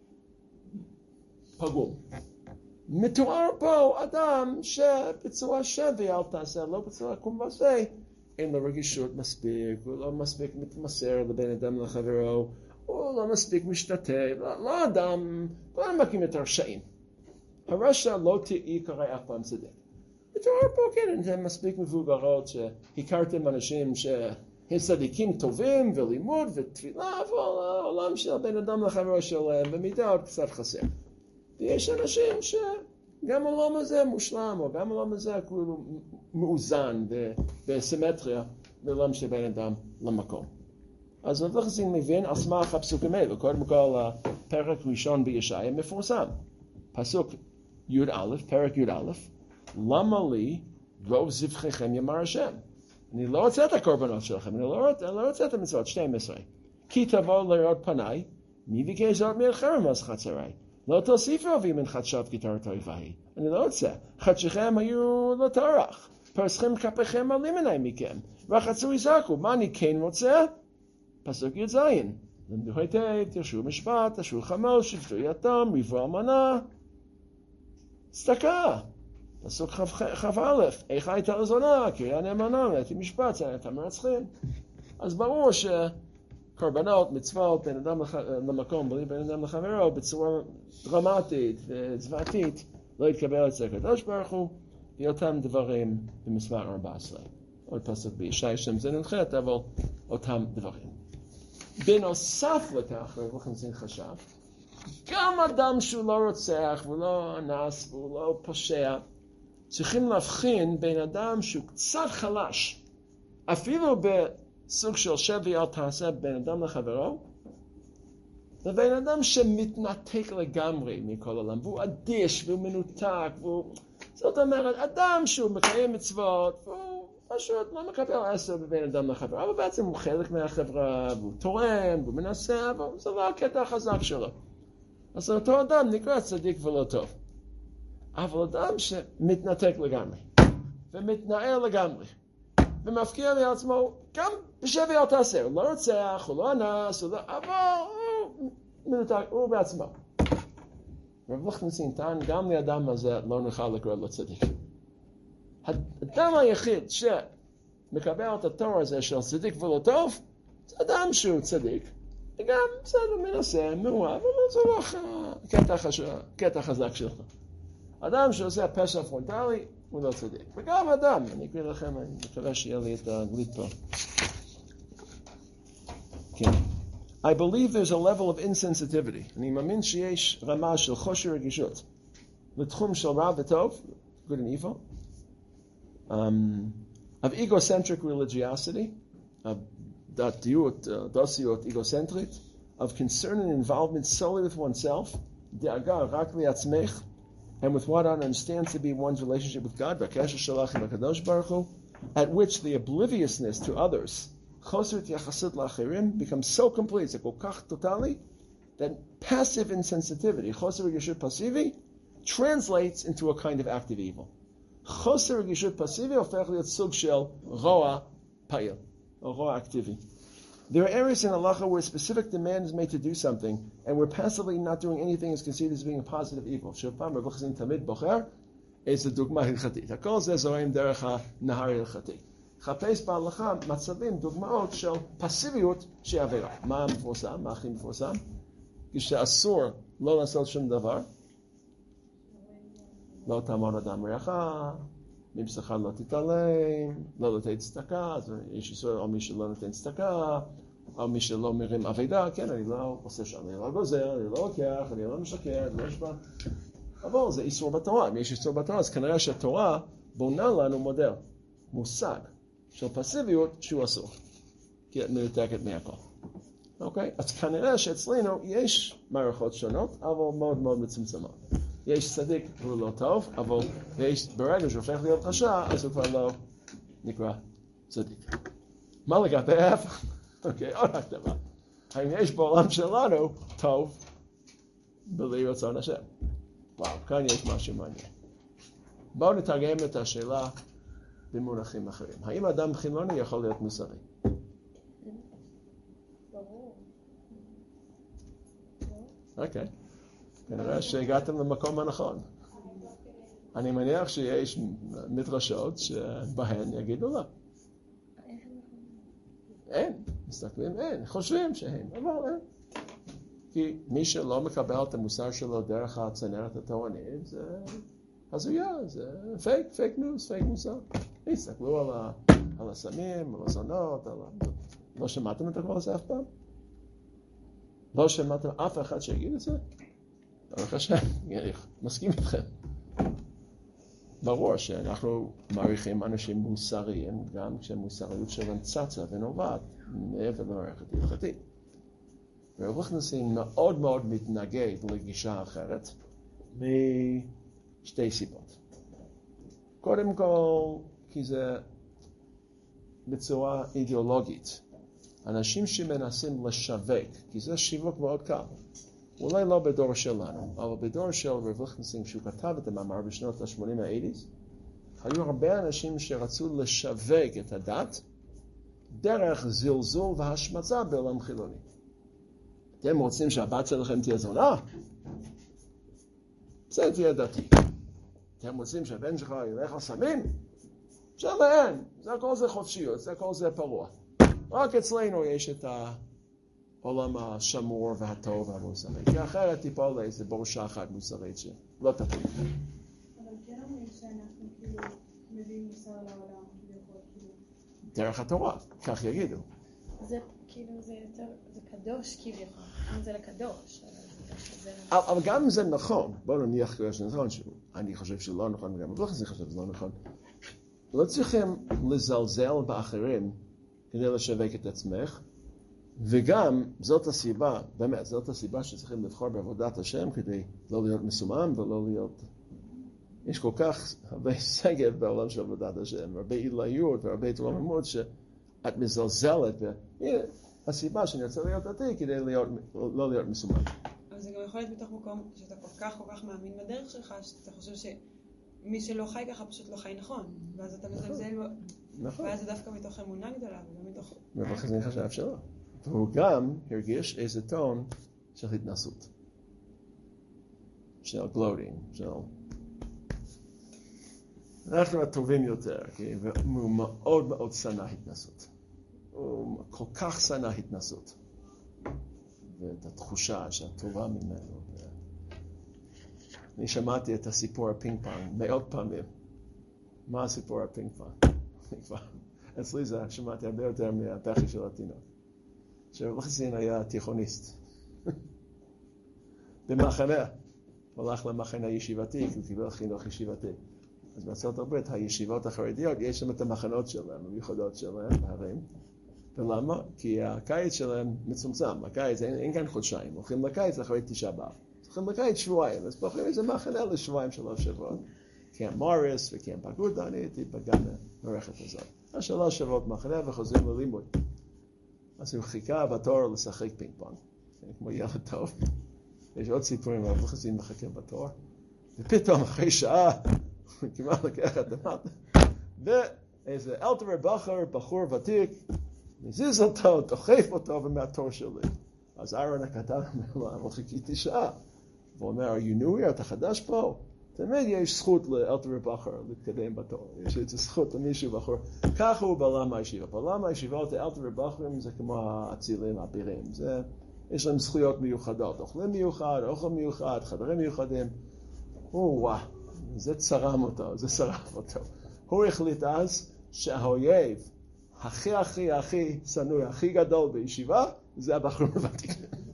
פגום. מתואר פה אדם שבצורה שבי אל תעשה, לא בצורה קומבסי, אין לו רגישות מספיק, הוא לא מספיק מתמסר לבן אדם לחברו, הוא לא מספיק משתתף, לא, לא אדם, לא מקים את הרשעים. הרשע לא יקרא אף פעם צדיק. מתואר פה כן, הם מספיק מבוגרות שהכרתם אנשים שהם צדיקים טובים ולימוד ותפילה, אבל העולם של בן אדם לחברו שלהם במידה עוד קצת חסר. ויש אנשים שגם העולם הזה מושלם, או גם העולם הזה כאילו מאוזן בסימטריה בעולם של בן אדם למקום. אז רב ליכטנשטיין מבין על סמך הפסוקים האלו. קודם כל, הפרק ראשון בישעיה מפורסם. פסוק י"א, פרק י"א, למה לי רוב זבחיכם יאמר השם? אני לא רוצה את הקורבנות שלכם, אני לא רוצה, אני לא רוצה את המצוות, שתים עשרה. כי תבואו לראות פניי, מי ביקש זאת מלחרם אז חצרי? לא תוסיפו אבי מן חדשת גיטרתו יבהי. אני לא רוצה. חדשיכם היו לא טרח. פרסכם כפיכם עלים עיני מכם. וחצו יזעקו. מה אני כן רוצה? פסוק י"ז. למדו היטב, תרשו משפט, תשו חמוש, שפטו יתם, ריבו אלמנה. צדקה. פסוק כ"א. איך הייתה לזונה? קריה נאמנה, ראיתי משפט, ציינת המרצחים. אז ברור שקורבנות, מצוות, בין אדם לח... למקום, בלי בין אדם לחברו, בצורה דרמטית וזוועתית, לא יתקבל אצל הקדוש ברוך הוא, ואותם דברים במספר ארבע עשרה. עוד פסוק בישעיה שם זה ננחת, אבל אותם דברים. בנוסף לכך, רב נחמן חשב, גם אדם שהוא לא רוצח, והוא לא אנס, והוא לא פושע, צריכים להבחין בין אדם שהוא קצת חלש, אפילו בסוג של שבי אל תעשה בין אדם לחברו, לבין אדם שמתנתק לגמרי מכל העולם, והוא אדיש והוא מנותק, והוא... זאת אומרת, אדם שהוא מקיים מצוות, והוא פשוט לא מקבל עשר בבין אדם לחברו, אבל בעצם הוא חלק מהחברה, והוא תורם, והוא מנסה, אבל זה לא הקטע החזק שלו. אז אותו אדם נקרא צדיק ולא טוב. אבל אדם שמתנתק לגמרי, ומתנער לגמרי, ומפקיע לעצמו, גם בשבי אל תעשה, הוא לא רוצח, הוא לא אנס, הוא לא... אבל הוא מנותק, הוא בעצמו. רב נחמן טען, גם לאדם הזה לא נוכל לקרוא לו צדיק. האדם היחיד שמקבל את התואר הזה של צדיק ולא טוב, זה אדם שהוא צדיק. וגם בסדר, מנסה, מאוהב, אבל זה לא קטע, חשוב, קטע חזק שלך. אדם שעושה פשע פרונטלי, הוא לא צדיק. וגם אדם, אני אקריא לכם, אני מקווה שיהיה לי את הגליט פה. כן. I believe there's a level of insensitivity. אני מאמין שיש רמה של חוסר רגישות לתחום של רע וטוב, good and evil, um, of egocentric religiosity, of דתיות, דוסיות אגוצנטרית, of concern and involvement solely with oneself, דאגה רק לעצמך, and with what one understands to be one's relationship with God, בקשר שלך עם הקדוש ברוך הוא, at which the obliviousness to others, חוסר התייחסות לאחרים, becomes so complete, זה כל כך טוטלי, that passive insensitivity, חוסר רגישות פסיבי, translates into a kind of active evil. חוסר רגישות פסיבי הופך להיות סוג של רוע פעיל, או רוע אקטיבי. There are areas in halacha where specific demand is made to do something, and where passively not doing anything is considered as being a positive evil. שוב פעם, רב נחמן תמיד בוחר איזו דוגמה הלכתית. הכל זה זורם דרך הנהר ההלכתי. חפש בהלכה מצבים, דוגמאות של פסיביות שהיא עבירה. מה מפורסם? מה הכי מפורסם? כשאסור לא לעשות שום דבר, לא תעמוד אדם רעך, מבשרך לא תתעלם, לא לתת צדקה, אז יש איסור על מי שלא נותן צדקה, על מי שלא מרים אבידה, כן, אני לא עושה שם, אני לא גוזר, אני לא לוקח, אני לא משקר, אני לא אשבע. אבל זה איסור בתורה, אם יש איסור בתורה, אז כנראה שהתורה בונה לנו מודל, מושג של פסיביות שהוא אסור, כי את מנותקת מהכל. אוקיי? אז כנראה שאצלנו יש מערכות שונות, אבל מאוד מאוד מצומצמות. יש צדיק והוא לא טוב, אבל יש, ברגע שהוא הופך להיות רשע, אז הוא כבר לא נקרא צדיק. מה לגבי ההפך? אוקיי, עוד רק דבר. האם יש בעולם שלנו טוב בלי רצון השם? וואו, כאן יש משהו מעניין. בואו נתרגם את השאלה במונחים אחרים. האם אדם חילוני יכול להיות מוסרי? ברור. אוקיי. כנראה שהגעתם למקום הנכון. אני מניח שיש מדרשות שבהן יגידו לא. אין, מסתכלים, אין, חושבים שאין, אבל אין. כי מי שלא מקבל את המוסר שלו דרך הצנרת התורנית, זה הזויה, זה פייק, פייק ניוז, פייק מוסר. הסתכלו על, ה, על הסמים, על הזונות, על ה... לא שמעתם את הכל הזה אף פעם? לא שמעתם אף אחד שיגיד את זה? ברוך השם, אני מסכים איתכם. ברור שאנחנו מעריכים אנשים מוסריים, גם כשהמוסריות שלהם צצה ונובעת מעבר למערכת הלכתית. ורב נחמן מאוד מאוד מתנגד לגישה אחרת משתי סיבות. קודם כל, כי זה בצורה אידיאולוגית אנשים שמנסים לשווק, כי זה שיווק מאוד קל. אולי לא בדור שלנו, אבל בדור של רב ליכטנשטיין, כשהוא כתב את המאמר בשנות ה-שמונים וה-שמונים, היו הרבה אנשים שרצו לשווק את הדת דרך זלזול והשמצה בעולם חילוני. אתם רוצים שהבת שלכם תהיה זונה? זה תהיה דתי. אתם רוצים שהבן שלך ילך לסמים? שלהם, זה הכל זה חופשיות, זה הכל זה פרוע. רק אצלנו יש את העולם השמור והטוב והמוסרי, כי אחרת תיפול לאיזה בורשה אחת מוסרית שלא תפיל. אבל כן אומרים שאנחנו כאילו מביאים מוסר לעולם, כאילו. דרך התורה, כך יגידו. זה כאילו, זה יותר, זה קדוש כביכול, אם זה לקדוש. אבל גם אם זה נכון, בואו נניח שזה נכון, אני חושב שלא נכון, וגם לא חושב שזה לא נכון. לא צריכים לזלזל באחרים כדי לשווק את עצמך, וגם זאת הסיבה, באמת, זאת הסיבה שצריכים לבחור בעבודת השם כדי לא להיות מסומם ולא להיות... יש כל כך הרבה סגב בעולם של עבודת השם, הרבה עילאיות והרבה התרוממות שאת מזלזלת. הנה, הסיבה שאני רוצה להיות דתי כדי להיות, לא להיות מסומם. אבל זה גם יכול להיות מתוך מקום שאתה כל כך כל כך מאמין בדרך שלך, שאתה חושב שמי שלא חי ככה פשוט לא חי נכון, ואז אתה מזלזל, נכון. ואז זה דווקא מתוך אמונה גדולה, וגם מתוך... ובכן זה חשב שלא. והוא גם הרגיש איזה טון של התנסות. של גלוטינג, של... אנחנו הטובים יותר, כי הוא מאוד מאוד שנא התנסות. הוא כל כך שנא התנסות. ואת התחושה שהטובה ממנו. אני שמעתי את הסיפור הפינג פונג מאות פעמים. מה הסיפור הפינג פונג? אצלי זה שמעתי הרבה יותר מהפכי של התינוק. שרב ליכטנשטיין היה תיכוניסט. במחנה. הוא הלך למחנה ישיבתי, כי הוא קיבל חינוך ישיבתי. אז בארצות הברית, הישיבות החרדיות, יש שם את המחנות שלהם, המיוחדות שלהם, בהרים. ולמה? כי הקיץ שלהם מצומצם. הקיץ, אין, אין כאן חודשיים. הולכים לקיץ אחרי תשעה באב. הולכים לקיץ שבועיים. אז בוחרים איזה מחנה לשבועיים שלוש שבועות. קמפ מוריס וקמפ אגודה, אני הייתי בגן המערכת הזאת. השלוש שבועות מחנה וחוזרים ללימוד. אז הוא חיכה בתור לשחק פינג פונג. כמו ילד טוב. יש עוד סיפורים, אבל חזים מחכה בתור. ופתאום אחרי שעה, הוא כמעט לקח את המטה. ואיזה אלתר בחור, בחור ותיק, מזיז אותו, דוחף אותו ומהתור שלי. אז אהרון הקטן אומר לו, אבל חיכיתי שעה. והוא אומר, are you new here? אתה חדש פה? תמיד יש זכות לאלתר בחור להתקדם בתור. יש איזו זכות למישהו בחור. ככה הוא בעולם הישיבה. בעולם הישיבות, אלתר בחורים זה כמו האצילים, הבירים. זה, יש להם זכויות מיוחדות. אוכלים מיוחד, אוכל מיוחד, חדרים מיוחדים. וואו, זה צרם אותו, זה שרף אותו. הוא החליט אז שהאויב הכי הכי הכי שנוא, הכי גדול בישיבה, זה הבחור הוותיק.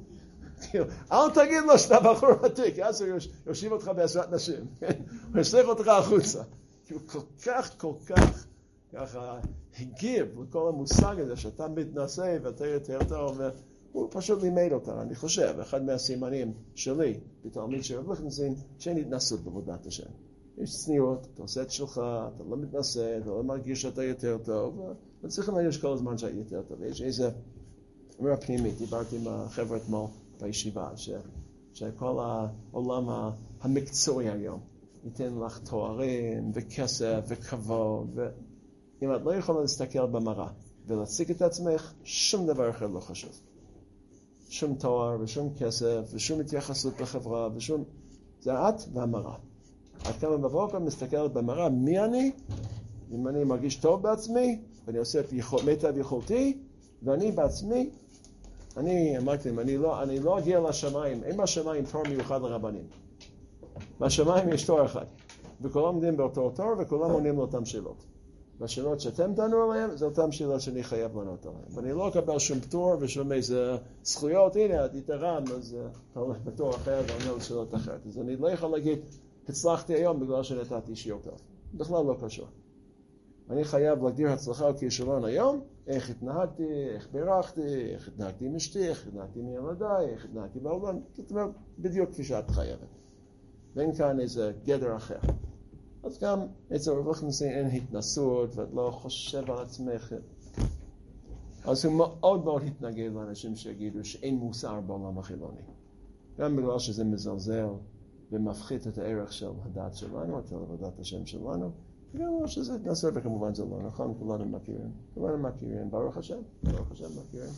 אל תגיד לו שאתה בחור ותיק, אז הוא יושיב אותך בעזרת נשים. הוא ישלח אותך החוצה. כי הוא כל כך, כל כך, ככה, הגיב לכל המושג הזה שאתה מתנשא ואתה יותר טוב, הוא פשוט לימד אותה, אני חושב, אחד מהסימנים שלי, בתלמיד של רב ליכטנשטיין, שאין התנסות בעבודת השם. יש צניעות, אתה עושה את שלך, אתה לא מתנסה, אתה לא מרגיש שאתה יותר טוב, וצריכים להרגיש כל הזמן שאתה יותר טוב. יש איזה אמרה פנימית, דיברתי עם החבר'ה אתמול בישיבה, ש, שכל העולם המקצועי היום ייתן לך תוארים וכסף וכבוד, ואם את לא יכולה להסתכל במראה ולהציג את עצמך, שום דבר אחר לא חשוב. שום תואר ושום כסף ושום התייחסות בחברה ושום... זה את והמראה. עד כמה בבוקר מסתכלת במראה, מי אני? אם אני מרגיש טוב בעצמי, ואני עושה את יכול, מיטב יכולתי, ואני בעצמי, אני אמרתי להם, אני לא, אני לא אגיע לשמיים, אין בשמיים תואר מיוחד לרבנים. בשמיים יש תואר אחד, וכולם עומדים באותו תואר, וכולם עונים לאותם שאלות. והשאלות שאתם תענו עליהן, זה אותם שאלות שאני חייב לענות עליהן. ואני לא אקבל שום פטור ושום איזה זכויות, הנה, את יתרם, אז אתה הולך בתואר אחר ועונה לשאלות אחרת. אז אני לא יכול להגיד, הצלחתי היום בגלל שנתתי שיעור טוב. בכלל לא קשור. אני חייב להגדיר הצלחה וכישלון היום, איך התנהגתי, איך בירכתי, איך התנהגתי עם אשתי, איך התנהגתי עם ילדיי, איך התנהגתי בעולם. זאת אומרת, בדיוק כפי שאת חייבת. ואין כאן איזה גדר אחר. אז גם אצל רב ליכטנשטיין אין התנסות, ואת לא חושב על עצמך. אז הוא מאוד מאוד התנגד לאנשים שיגידו שאין מוסר בעולם החילוני. גם בגלל שזה מזלזל ומפחית את הערך של הדת שלנו, את עבודת השם שלנו, וגם בגלל שזה נעשה, וכמובן זה לא נכון, כולנו מכירים, כולנו מכירים, ברוך השם, ברוך השם מכירים.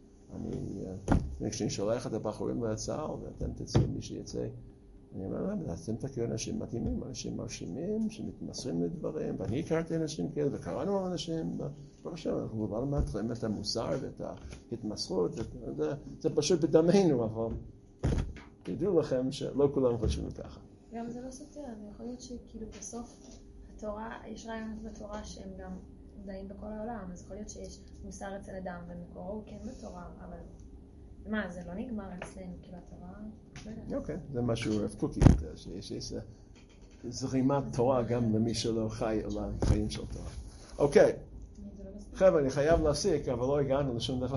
אני, כשאני שולח את הבחורים לצה"ל, ואתם תצאו מי שיצא, אני אומר להם, אתם תכירו אנשים מתאימים, אנשים מרשימים, שמתמסרים לדברים, ואני הכרתי אנשים כאלה, וקראנו על אנשים, ברוך השם, אנחנו כבר מתחילים את המוסר ואת ההתמסרות, זה פשוט בדמנו, אבל תדעו לכם שלא כולם חושבים ככה. גם זה לא סותר, זה יכול להיות שכאילו בסוף התורה, יש רעיונות בתורה שהם גם מודעים בכל העולם, אז יכול להיות שיש מוסר אצל אדם ומקורו הוא כן בתורה, אבל מה, זה לא נגמר אצלנו, כאילו התורה? אוקיי, זה משהו רב קוקי יותר, שיש זרימת תורה גם למי שלא חי על החיים של תורה. אוקיי, חבר'ה, אני חייב להסיק, אבל לא הגענו לשום דבר.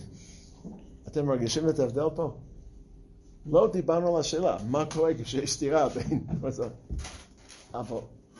אתם מרגישים את ההבדל פה? לא דיברנו על השאלה, מה קורה כשיש סתירה בין... אבל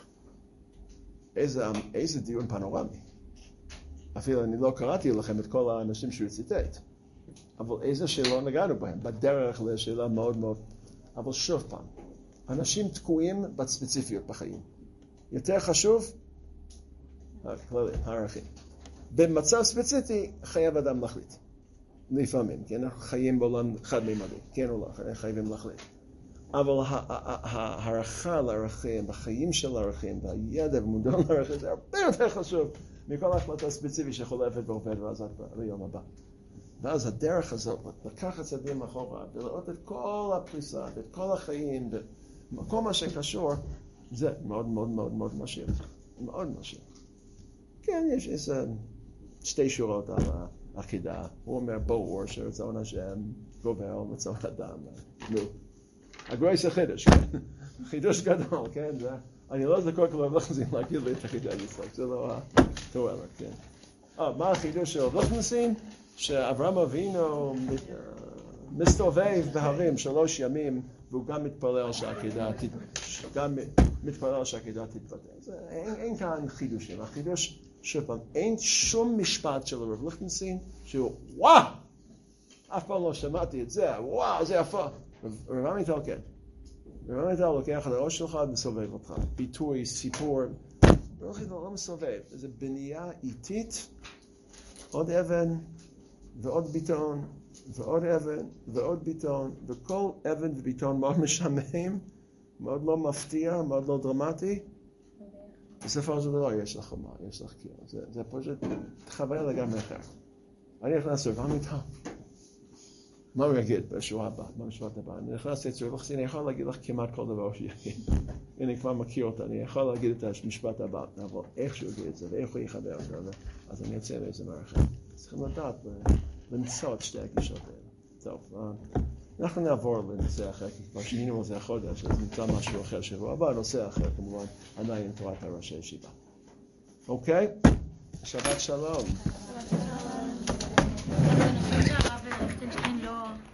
איזה, איזה דיון פנורמי. אפילו אני לא קראתי לכם את כל האנשים שהוא ציטט. אבל איזה שאלה נגענו בהם, בדרך לשאלה מאוד מאוד... אבל שוב פעם, אנשים תקועים בספציפיות בחיים. יותר חשוב, הכללים, הערכים. במצב ספציפי, חייב אדם להחליט. לפעמים, כן? אנחנו חיים בעולם חד-מימדי, כן או לא, חייבים להחליט. אבל הערכה לערכים, בחיים של הערכים, והידע ומודעות לערכים, זה הרבה יותר חשוב מכל החלטה ספציפית שחולפת ועובד ואז ליום הבא. ואז הדרך הזאת, לקחת צעדים אחורה, ולראות את כל הפריסה, ואת כל החיים, וכל מה שקשור, זה מאוד מאוד מאוד מאוד משאיר. מאוד משאיר. כן, יש איזה שתי שורות על העקידה. הוא אומר, בואו, שרצון השם גובר על רצון אדם. נו. הגרויס החידוש, כן? חידוש גדול, כן? אני לא זוכר כבר לחזים להגיד לי את החידוש הזה, זה לא התואר, כן? אה, מה החידוש של לחנסים? שאברהם אבינו מסתובב בהרים שלוש ימים, והוא גם מתפלל שהעקידה גם מתפלל שהעקידה תתבטל. אין כאן חידושים. החידוש, שוב פעם, אין שום משפט של הרב ליכטנשטיין שהוא, וואו! אף פעם לא שמעתי את זה, וואו, זה יפה. רב עמיטל כן. רב עמיטל לוקח את הראש שלך ומסובב אותך. ביטוי, סיפור. רב עמיטל לא מסובב. זה בנייה איטית, עוד אבן, ועוד ביטון, ועוד אבן, ועוד ביטון, וכל אבן וביטון מאוד משעמם, מאוד לא מפתיע, מאוד לא דרמטי. בסופו של דבר יש לך חומה, יש לך קיר. זה, זה פשוט חוויה לגמרי אחר. אני נכנס לרב עמיטל. מה הוא יגיד בשבוע הבא, במשפט הבא? אני נכנס לצורך לחסין, אני יכול להגיד לך כמעט כל דבר שיגיד. אני כבר מכיר אותה, אני יכול להגיד את המשפט הבא, אבל איך שהוא יגיד את זה, ואיך הוא יחבר את זה, אז אני יוצא לאיזה מערכת. צריכים לדעת למצוא את שתי הגישות האלה. טוב, אנחנו נעבור לנושא אחר, כי כבר שינינו על זה החודש, אז נמצא משהו אחר שבוע הבא, נושא אחר כמובן, עדיין תורת הראשי ישיבה. אוקיי? שבת שלום.